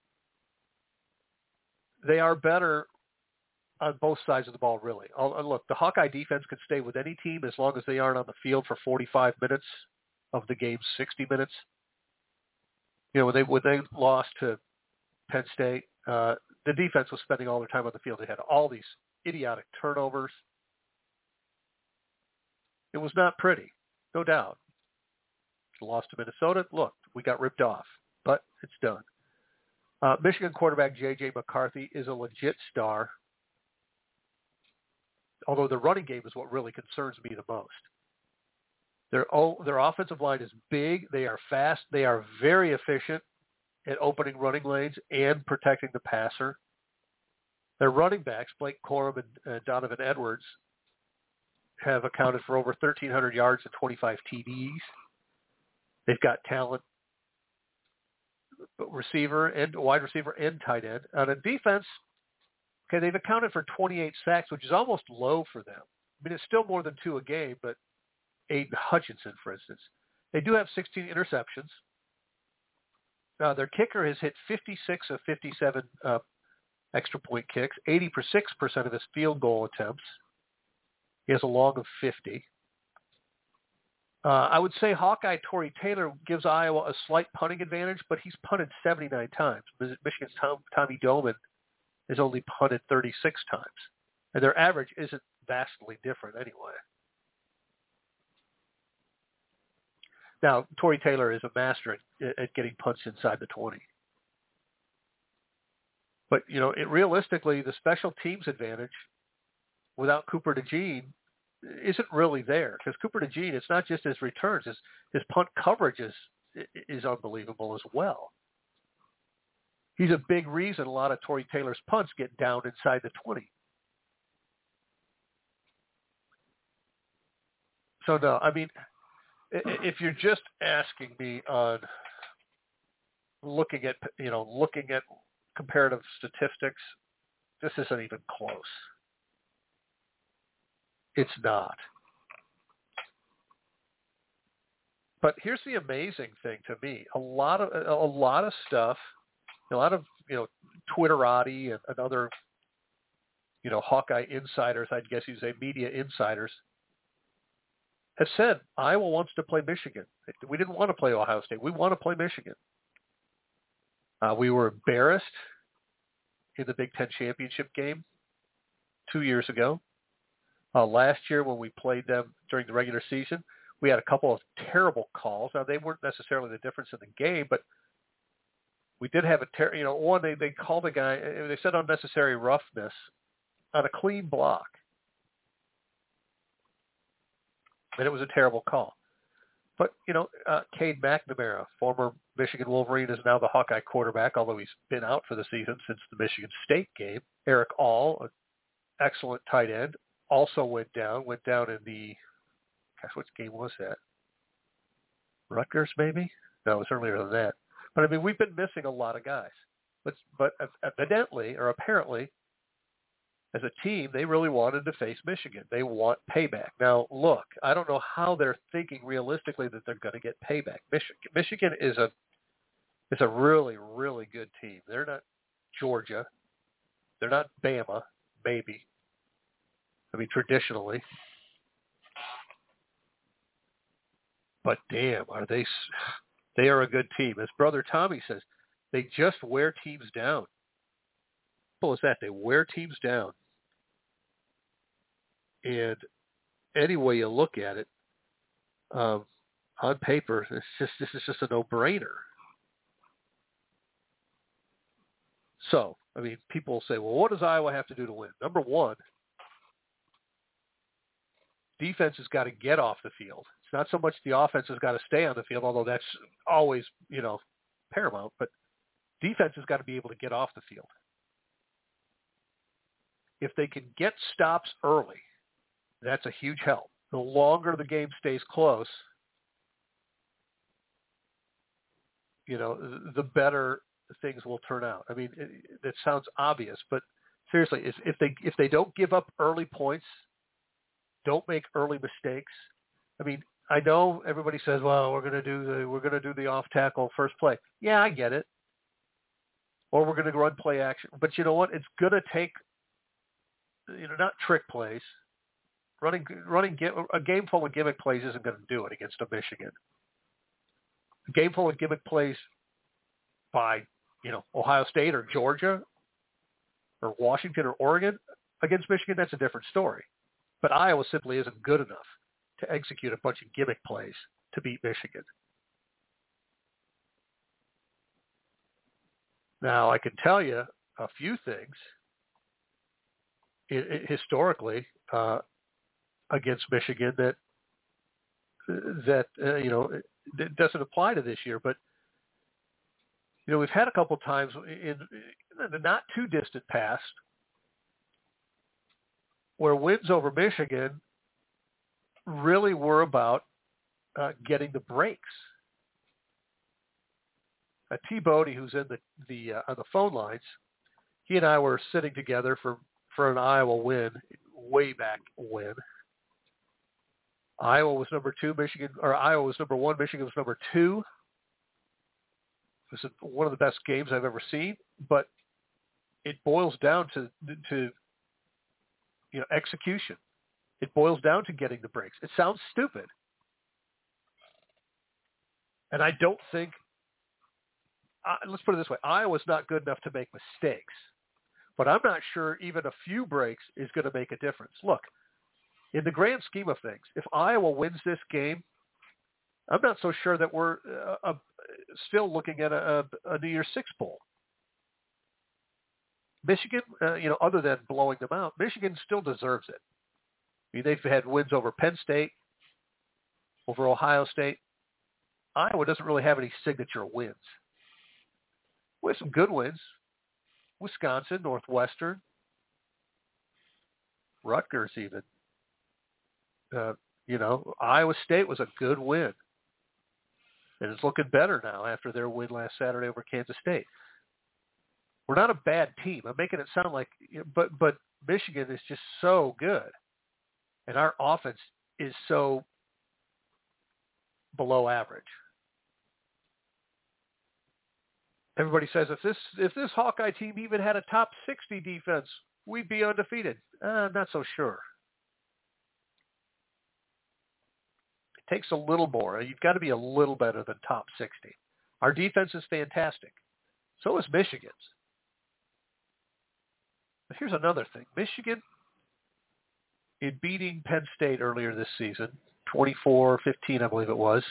They are better on both sides of the ball, really. And look, the Hawkeye defense could stay with any team as long as they aren't on the field for forty-five minutes of the game's sixty minutes. You know, when they when they lost to Penn State, uh, the defense was spending all their time on the field. They had all these idiotic turnovers. It was not pretty, no doubt. Lost to Minnesota. Look, we got ripped off, but it's done. Uh, Michigan quarterback J J McCarthy is a legit star, although the running game is what really concerns me the most. Their, oh, their offensive line is big. They are fast. They are very efficient at opening running lanes and protecting the passer. Their running backs, Blake Corum and uh, Donovan Edwards, have accounted for over thirteen hundred yards and twenty-five T Ds. They've got talent, receiver and wide receiver and tight end. On a defense, okay, they've accounted for twenty-eight sacks, which is almost low for them. I mean, it's still more than two a game, but Aiden Hutchinson, for instance. They do have sixteen interceptions. Uh, their kicker has hit fifty-six of fifty-seven uh, extra point kicks, eighty-six percent of his field goal attempts. He has a log of fifty. Uh, I would say Hawkeye Tory Taylor gives Iowa a slight punting advantage, but he's punted seventy-nine times. Michigan's Tom, Tommy Doman has only punted thirty-six times. And their average isn't vastly different anyway. Now, Tory Taylor is a master at, at getting punts inside the twenty. But, you know, it, realistically, the special teams advantage without Cooper DeJean isn't really there, because Cooper DeJean, it's not just his returns, his, his punt coverage is, is unbelievable as well. He's a big reason a lot of Tory Taylor's punts get down inside the twenty. So, no, I mean, if you're just asking me on looking at, you know, looking at comparative statistics, this isn't even close. It's not. But here's the amazing thing to me: a lot of a lot of stuff, a lot of you know, Twitterati and, and other, you know, Hawkeye insiders, I guess you'd say media insiders, have said Iowa wants to play Michigan. We didn't want to play Ohio State. We want to play Michigan. Uh, we were embarrassed in the Big Ten championship game two years ago. Uh, last year when we played them during the regular season, we had a couple of terrible calls. Now, they weren't necessarily the difference in the game, but we did have a ter- you know, one, they, they called a guy, they said unnecessary roughness on a clean block. And it was a terrible call. But, you know, uh, Cade McNamara, former Michigan Wolverine, is now the Hawkeye quarterback, although he's been out for the season since the Michigan State game. Eric All, an excellent tight end, also went down, went down in the, gosh, what game was that? Rutgers, maybe? No, it was earlier than that. But, I mean, we've been missing a lot of guys. But, but evidently, or apparently, as a team, they really wanted to face Michigan. They want payback. Now, look, I don't know how they're thinking realistically that they're going to get payback. Michigan, Michigan is a is a really, really good team. They're not Georgia. They're not Bama, maybe. I mean, traditionally. But damn, are they? They are a good team. As Brother Tommy says, they just wear teams down. Simple as that. They wear teams down. And any way you look at it, um, on paper, it's just this is just a no-brainer. So, I mean, people say, well, what does Iowa have to do to win? Number one, defense has got to get off the field. It's not so much the offense has got to stay on the field, although that's always, you know, paramount. But defense has got to be able to get off the field. If they can get stops early, that's a huge help. The longer the game stays close, you know, the better things will turn out. I mean, it, it sounds obvious, but seriously, if, if they if they don't give up early points, don't make early mistakes. I mean, I know everybody says, "Well, we're going to do the we're going to do the off tackle first play." Yeah, I get it. Or we're going to run play action, but you know what? It's going to take, you know, not trick plays. Running, running a game full of gimmick plays isn't going to do it against a Michigan. A game full of gimmick plays by, you know, Ohio State or Georgia or Washington or Oregon against Michigan, that's a different story. But Iowa simply isn't good enough to execute a bunch of gimmick plays to beat Michigan. Now, I can tell you a few things. It, it, historically, uh, against Michigan that that uh, you know it doesn't apply to this year, but you know we've had a couple times in, in the not too distant past where wins over Michigan really were about uh, getting the breaks. Uh, T. Bodie, who's in the the uh, on the phone lines, he and I were sitting together for for an Iowa win way back when. Iowa was number two, Michigan, or Iowa was number one, Michigan was number two. It was one of the best games I've ever seen, but it boils down to, to you know, execution. It boils down to getting the breaks. It sounds stupid. And I don't think, uh, let's put it this way, Iowa's not good enough to make mistakes, but I'm not sure even a few breaks is going to make a difference. Look, in the grand scheme of things, if Iowa wins this game, I'm not so sure that we're uh, uh, still looking at a, a, a New Year's Six bowl. Michigan, uh, you know, other than blowing them out, Michigan still deserves it. I mean, they've had wins over Penn State, over Ohio State. Iowa doesn't really have any signature wins. We have some good wins. Wisconsin, Northwestern, Rutgers even. Uh, you know, Iowa State was a good win. And it's looking better now after their win last Saturday over Kansas State. We're not a bad team. I'm making it sound like, but but Michigan is just so good. And our offense is so below average. Everybody says if this if this Hawkeye team even had a top sixty defense, we'd be undefeated. Uh, I'm not so sure. It takes a little more. You've got to be a little better than top sixty. Our defense is fantastic. So is Michigan's. But here's another thing. Michigan, in beating Penn State earlier this season, twenty-four fifteen, I believe it was,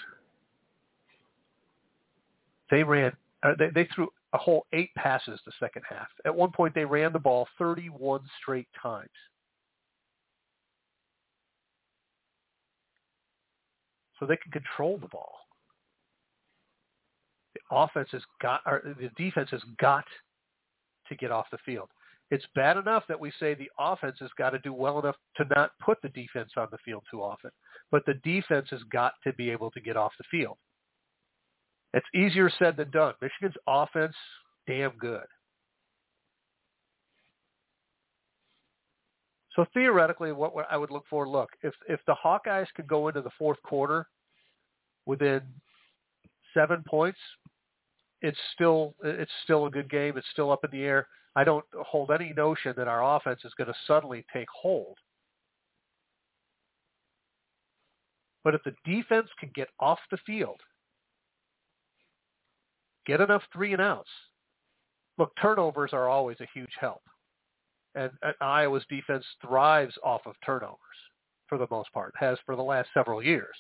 they ran Uh, they, they threw a whole eight passes the second half. At one point, they ran the ball thirty-one straight times. So they can control the ball. The offense has got, or the defense has got to get off the field. It's bad enough that we say the offense has got to do well enough to not put the defense on the field too often, but the defense has got to be able to get off the field. It's easier said than done. Michigan's offense, damn good. So theoretically, what I would look for, look, if if the Hawkeyes could go into the fourth quarter within seven points, it's still it's still a good game. It's still up in the air. I don't hold any notion that our offense is going to suddenly take hold. But if the defense can get off the field, get enough three and outs. Look, turnovers are always a huge help. And, and Iowa's defense thrives off of turnovers for the most part, has for the last several years.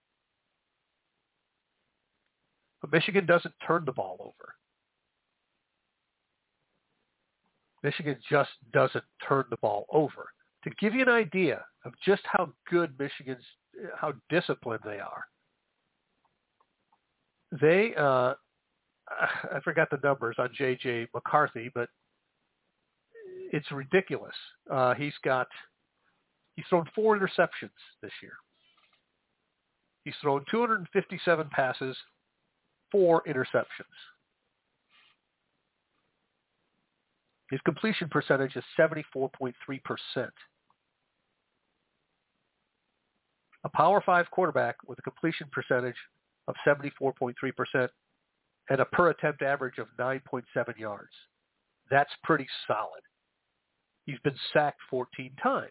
But Michigan doesn't turn the ball over. Michigan just doesn't turn the ball over. To give you an idea of just how good Michigan's, how disciplined they are, they, uh, I forgot the numbers on J J McCarthy, but it's ridiculous. Uh, he's got, he's thrown four interceptions this year. He's thrown two hundred fifty-seven passes, four interceptions. His completion percentage is seventy-four point three percent. A Power Five quarterback with a completion percentage of seventy-four point three percent and a per attempt average of nine point seven yards. That's pretty solid. He's been sacked fourteen times.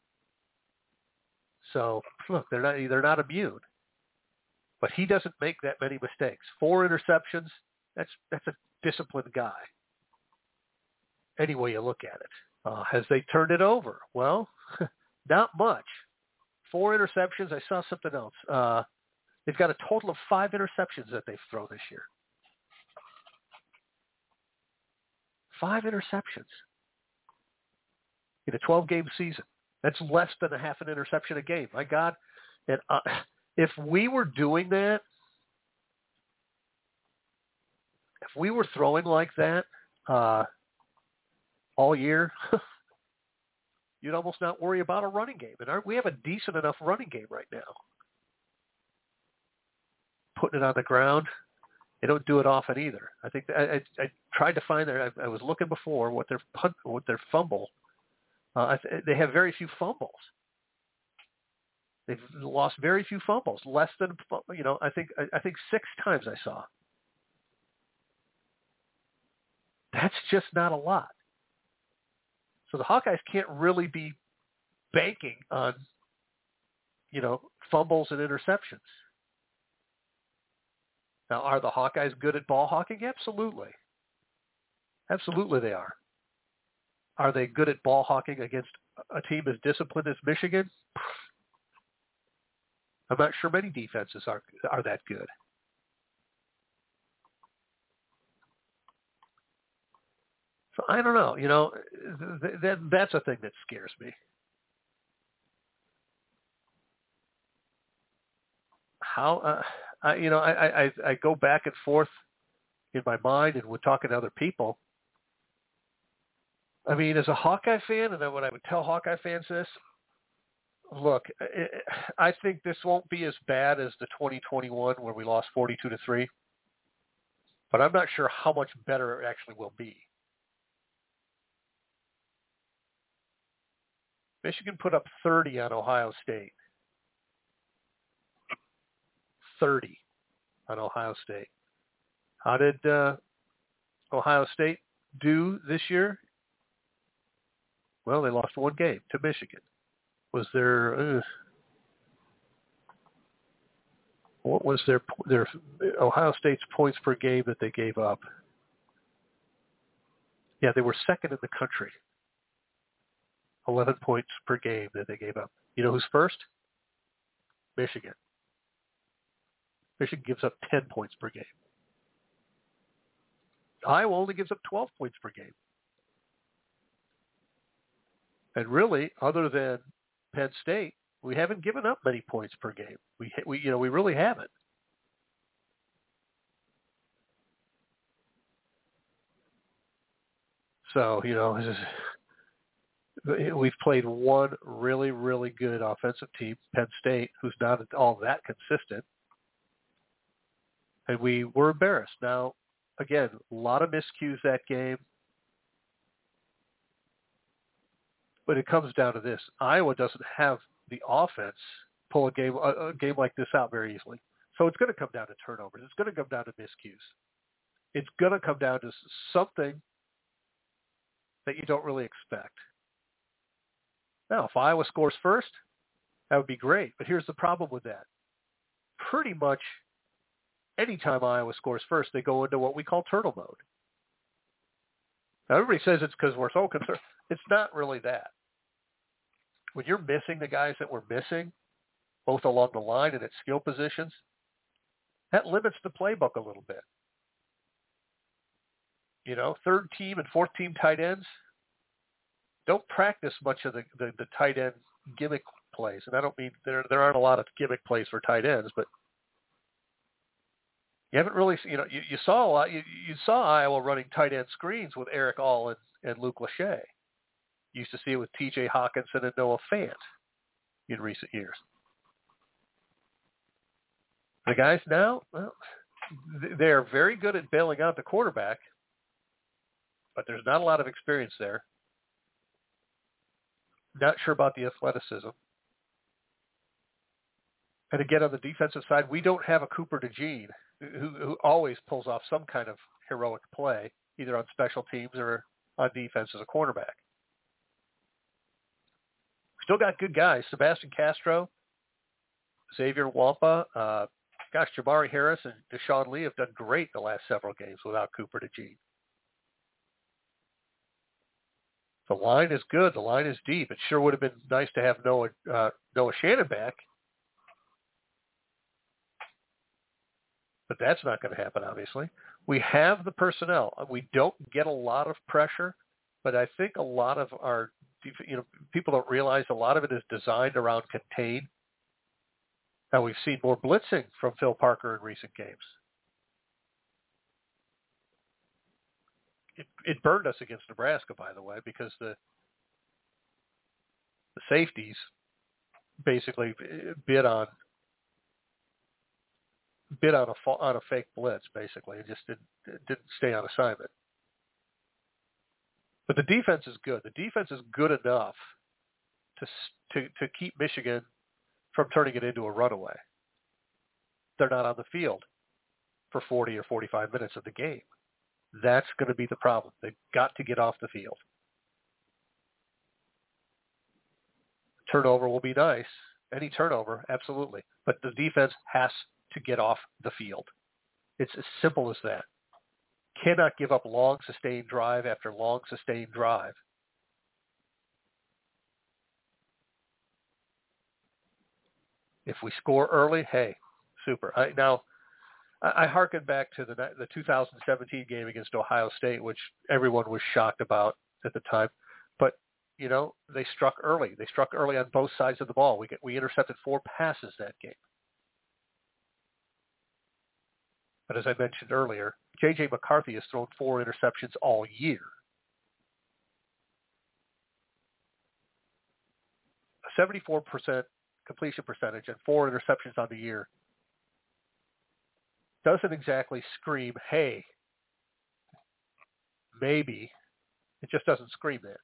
So, look, they're not, they're not immune. But he doesn't make that many mistakes. Four interceptions, that's that's a disciplined guy. Any way you look at it. Uh, has they turned it over? Well, not much. Four interceptions. I saw something else. Uh, they've got a total of five interceptions that they've thrown this year. Five interceptions in a twelve-game season. That's less than a half an interception a game. My God. And uh, if we were doing that, if we were throwing like that uh, all year, you'd almost not worry about a running game. And our, we have a decent enough running game right now. Putting it on the ground, they don't do it often either. I think I, I, I tried to find their. I, I was looking before what their punt, what their fumble. Uh, I th- they have very few fumbles. They've lost very few fumbles, less than you know. I think I, I think six times I saw. That's just not a lot. So the Hawkeyes can't really be banking on, you know, fumbles and interceptions. Now, are the Hawkeyes good at ball hawking? Absolutely. Absolutely they are. Are they good at ball hawking against a team as disciplined as Michigan? I'm not sure many defenses are are that good. So I don't know. You know, th- th- that's a thing that scares me. How, uh, I, you know, I, I, I go back and forth in my mind, and we're talking to other people. I mean, as a Hawkeye fan, and then when I would tell Hawkeye fans this, look, I think this won't be as bad as the twenty twenty-one where we lost forty-two to three, but I'm not sure how much better it actually will be. Michigan put up thirty on Ohio State. thirty on Ohio State. How did uh, Ohio State do this year? Well, they lost one game to Michigan. Was there... Uh, what was their their Ohio State's points per game that they gave up? Yeah, they were second in the country. eleven points per game that they gave up. You know who's first? Michigan. Michigan gives up ten points per game. Iowa only gives up twelve points per game. And really, other than Penn State, we haven't given up many points per game. We, we you know, we really haven't. So, you know, we've played one really, really good offensive team, Penn State, who's not all that consistent. And we were embarrassed. Now, again, a lot of miscues that game. But it comes down to this. Iowa doesn't have the offense pull a game a, a game like this out very easily. So it's going to come down to turnovers. It's going to come down to miscues. It's going to come down to something that you don't really expect. Now, if Iowa scores first, that would be great. But here's the problem with that. Pretty much anytime Iowa scores first, they go into what we call turtle mode. Now, everybody says it's because we're so concerned. It's not really that. When you're missing the guys that we're missing, both along the line and at skill positions, that limits the playbook a little bit. You know, third team and fourth team tight ends don't practice much of the, the, the tight end gimmick plays. And I don't mean there there aren't a lot of gimmick plays for tight ends, but you haven't really, you know, you, you saw a lot. You, you saw Iowa running tight end screens with Eric All and, and Luke Lachey. You used to see it with T J Hawkinson and Noah Fant in recent years. The guys now, well, they're very good at bailing out the quarterback, but there's not a lot of experience there. Not sure about the athleticism. And again, on the defensive side, we don't have a Cooper DeJean who, who always pulls off some kind of heroic play, either on special teams or on defense as a cornerback. Still got good guys. Sebastian Castro, Xavier Wampa, uh, gosh, Jabari Harris and Deshaun Lee have done great the last several games without Cooper DeJean. The line is good. The line is deep. It sure would have been nice to have Noah, uh, Noah Shannon back. But that's not going to happen, obviously. We have the personnel. We don't get a lot of pressure, but I think a lot of our, you know, people don't realize a lot of it is designed around contain. Now, we've seen more blitzing from Phil Parker in recent games. It, it burned us against Nebraska, by the way, because the the safeties basically bid on bid on a on a fake blitz. Basically, it just didn't it didn't stay on assignment. But the defense is good. The defense is good enough to to to keep Michigan from turning it into a runaway. They're not on the field for forty or forty-five minutes of the game. That's going to be the problem. They've got to get off the field. Turnover will be nice. Any turnover, absolutely. But the defense has to get off the field. It's as simple as that. Cannot give up long, sustained drive after long, sustained drive. If we score early, hey, super. I, now, I hearken back to the the two thousand seventeen game against Ohio State, which everyone was shocked about at the time. But, you know, they struck early. They struck early on both sides of the ball. We we intercepted four passes that game. But as I mentioned earlier, J J McCarthy has thrown four interceptions all year. A seventy-four percent completion percentage and four interceptions on the year doesn't exactly scream, hey, maybe. It just doesn't scream that.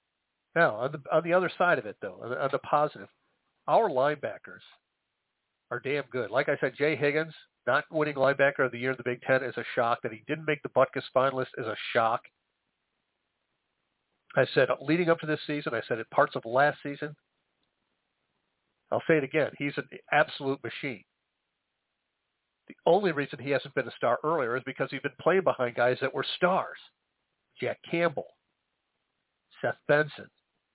Now, on the on the other side of it, though, on the, on the positive, our linebackers are damn good. Like I said, Jay Higgins, not winning linebacker of the year in the Big Ten is a shock. That he didn't make the Butkus finalist is a shock. I said leading up to this season, I said it parts of last season. I'll say it again. He's an absolute machine. The only reason he hasn't been a star earlier is because he's been playing behind guys that were stars. Jack Campbell, Seth Benson,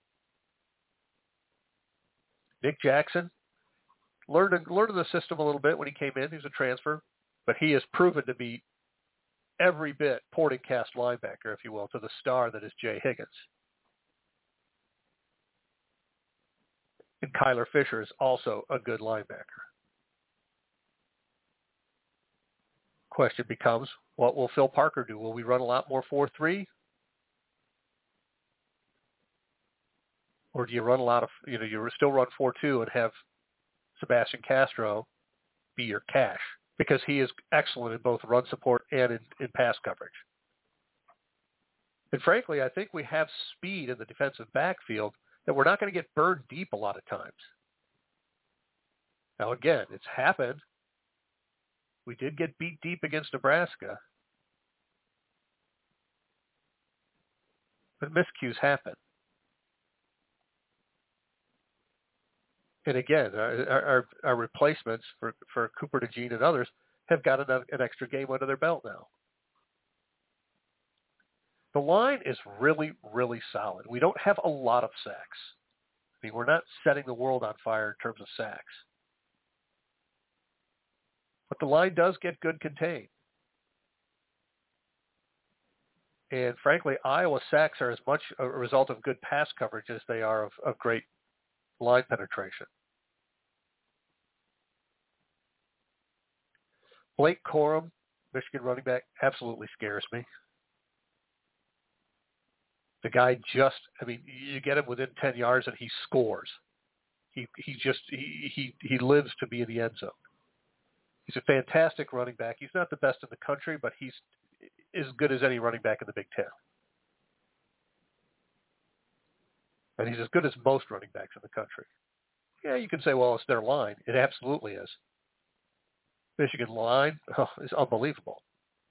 Nick Jackson. Learned, learned the system a little bit when he came in. He was a transfer. But he has proven to be every bit porting cast linebacker, if you will, to the star that is Jay Higgins. And Kyler Fisher is also a good linebacker. Question becomes, what will Phil Parker do? Will we run a lot more four three? Or do you run a lot of, you know, you still run four two and have Sebastian Castro be your cash? Because he is excellent in both run support and in, in pass coverage. And frankly, I think we have speed in the defensive backfield that we're not going to get burned deep a lot of times. Now, again, it's happened. We did get beat deep against Nebraska. But miscues happen. And again, our, our, our replacements for, for Cooper DeJean and others have got an, an extra game under their belt now. The line is really, really solid. We don't have a lot of sacks. I mean, we're not setting the world on fire in terms of sacks. But the line does get good contained. And frankly, Iowa sacks are as much a result of good pass coverage as they are of, of great line penetration. Blake Corum, Michigan running back, absolutely scares me. The guy just, I mean, you get him within ten yards and he scores. He he just, he he, he lives to be in the end zone. He's a fantastic running back. He's not the best in the country, but he's as good as any running back in the Big Ten. And he's as good as most running backs in the country. Yeah, you can say, well, it's their line. It absolutely is. Michigan line oh, is unbelievable.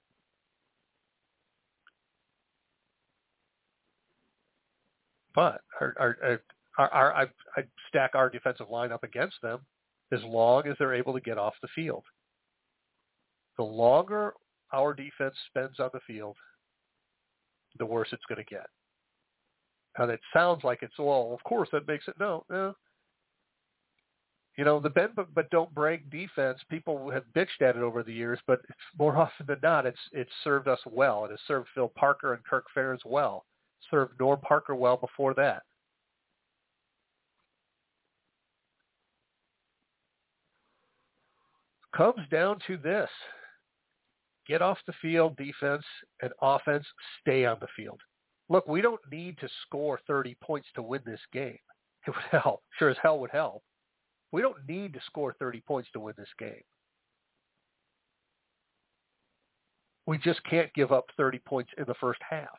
But our, our, our, our, I, I stack our defensive line up against them as long as they're able to get off the field. The longer our defense spends on the field, the worse it's going to get. And it sounds like it's, well, of course that makes it, no, no. You know, the bend but, but don't break defense, people have bitched at it over the years, but it's more often than not, it's it's served us well. It has served Phil Parker and Kirk Ferentz well. Served Norm Parker well before that. Comes down to this. Get off the field, defense, and offense, stay on the field. Look, we don't need to score thirty points to win this game. It would help. Sure as hell would help. We don't need to score thirty points to win this game. We just can't give up thirty points in the first half.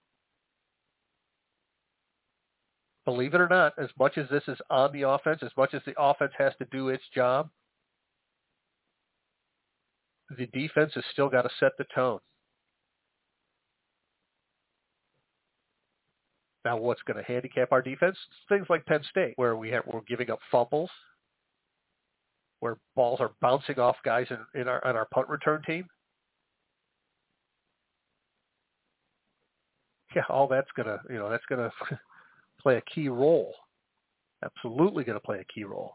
Believe it or not, as much as this is on the offense, as much as the offense has to do its job, the defense has still got to set the tone. Now, what's going to handicap our defense? Things like Penn State, where we have, we're giving up fumbles, where balls are bouncing off guys in, in our on our punt return team. Yeah, all that's gonna, you know, that's gonna play a key role. Absolutely going to play a key role.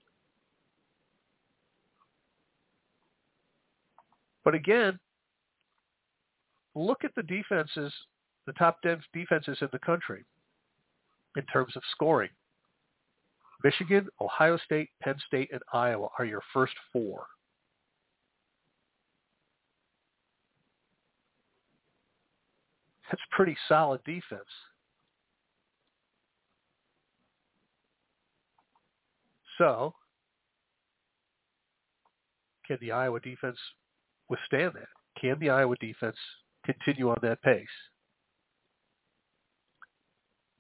But again, look at the defenses, the top defenses in the country in terms of scoring. Michigan, Ohio State, Penn State, and Iowa are your first four. That's pretty solid defense. So, can the Iowa defense withstand that? Can the Iowa defense continue on that pace?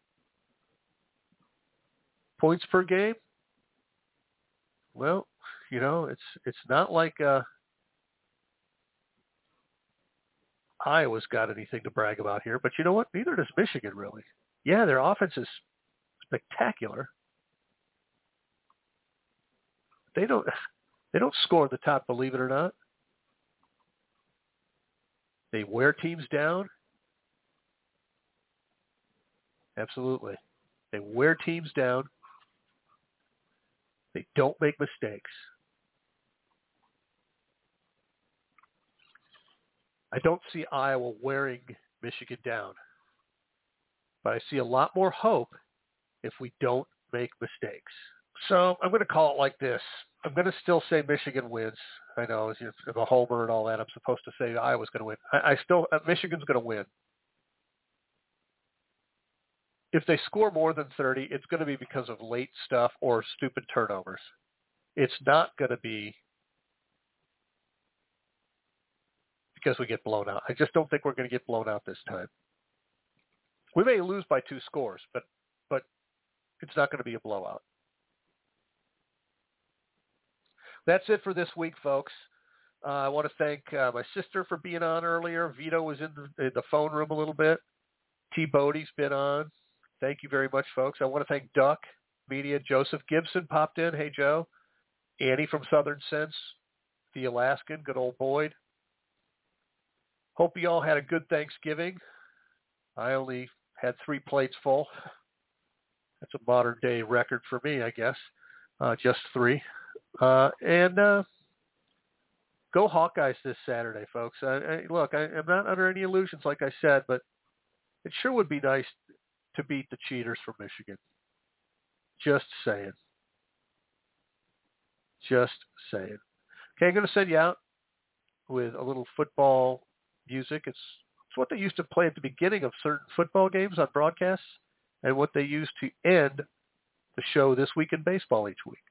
Points per game? Well, You know, it's it's not like uh, Iowa's got anything to brag about here. But you know what? Neither does Michigan, really. Yeah, their offense is spectacular. They don't they don't score at the top, believe it or not. They wear teams down. Absolutely. They wear teams down. They don't make mistakes. I don't see Iowa wearing Michigan down. But I see a lot more hope if we don't make mistakes. So I'm going to call it like this. I'm going to still say Michigan wins. I know, as a homer and all that, I'm supposed to say Iowa's going to win. I, I still, uh, Michigan's going to win. If they score more than thirty, it's going to be because of late stuff or stupid turnovers. It's not going to be because we get blown out. I just don't think we're going to get blown out this time. We may lose by two scores, but but it's not going to be a blowout. That's it for this week, folks. Uh, I want to thank uh, my sister for being on earlier. Vito was in the, in the phone room a little bit. T. Bodie's been on. Thank you very much, folks. I want to thank Duck Media. Joseph Gibson popped in. Hey, Joe. Annie from Southern Sense. The Alaskan. Good old Boyd. Hope you all had a good Thanksgiving. I only had three plates full. That's a modern-day record for me, I guess. Uh, just three. Uh, and uh, go Hawkeyes this Saturday, folks. I, I, look, I, I'm not under any illusions, like I said, but it sure would be nice to beat the cheaters from Michigan. Just saying. Just saying. Okay, I'm going to send you out with a little football music. It's, it's what they used to play at the beginning of certain football games on broadcasts and what they used to end the show This Week in Baseball each week.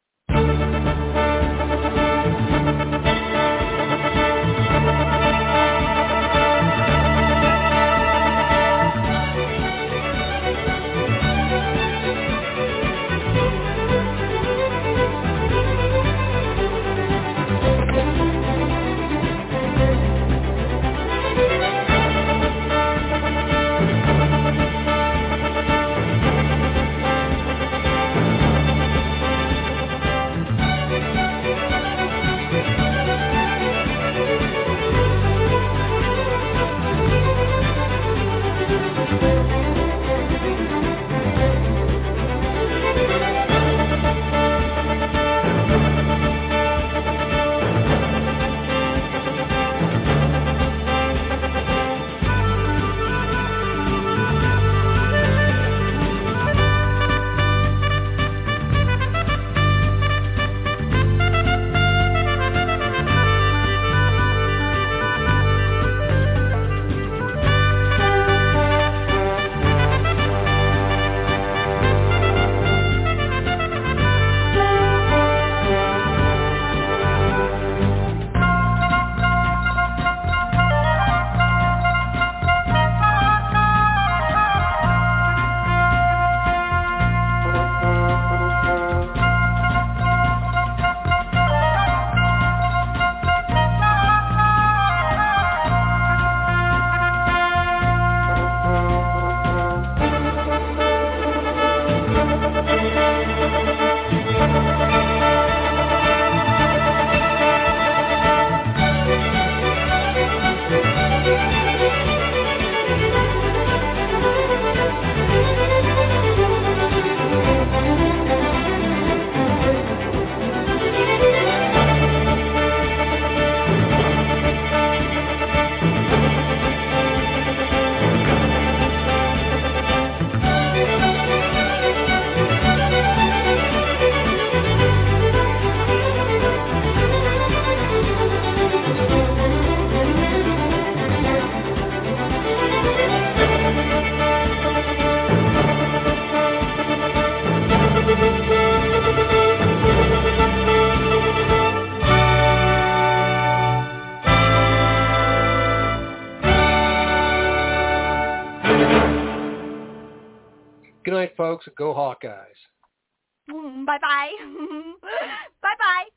Good night, folks, and go Hawkeyes. Bye-bye. Bye-bye.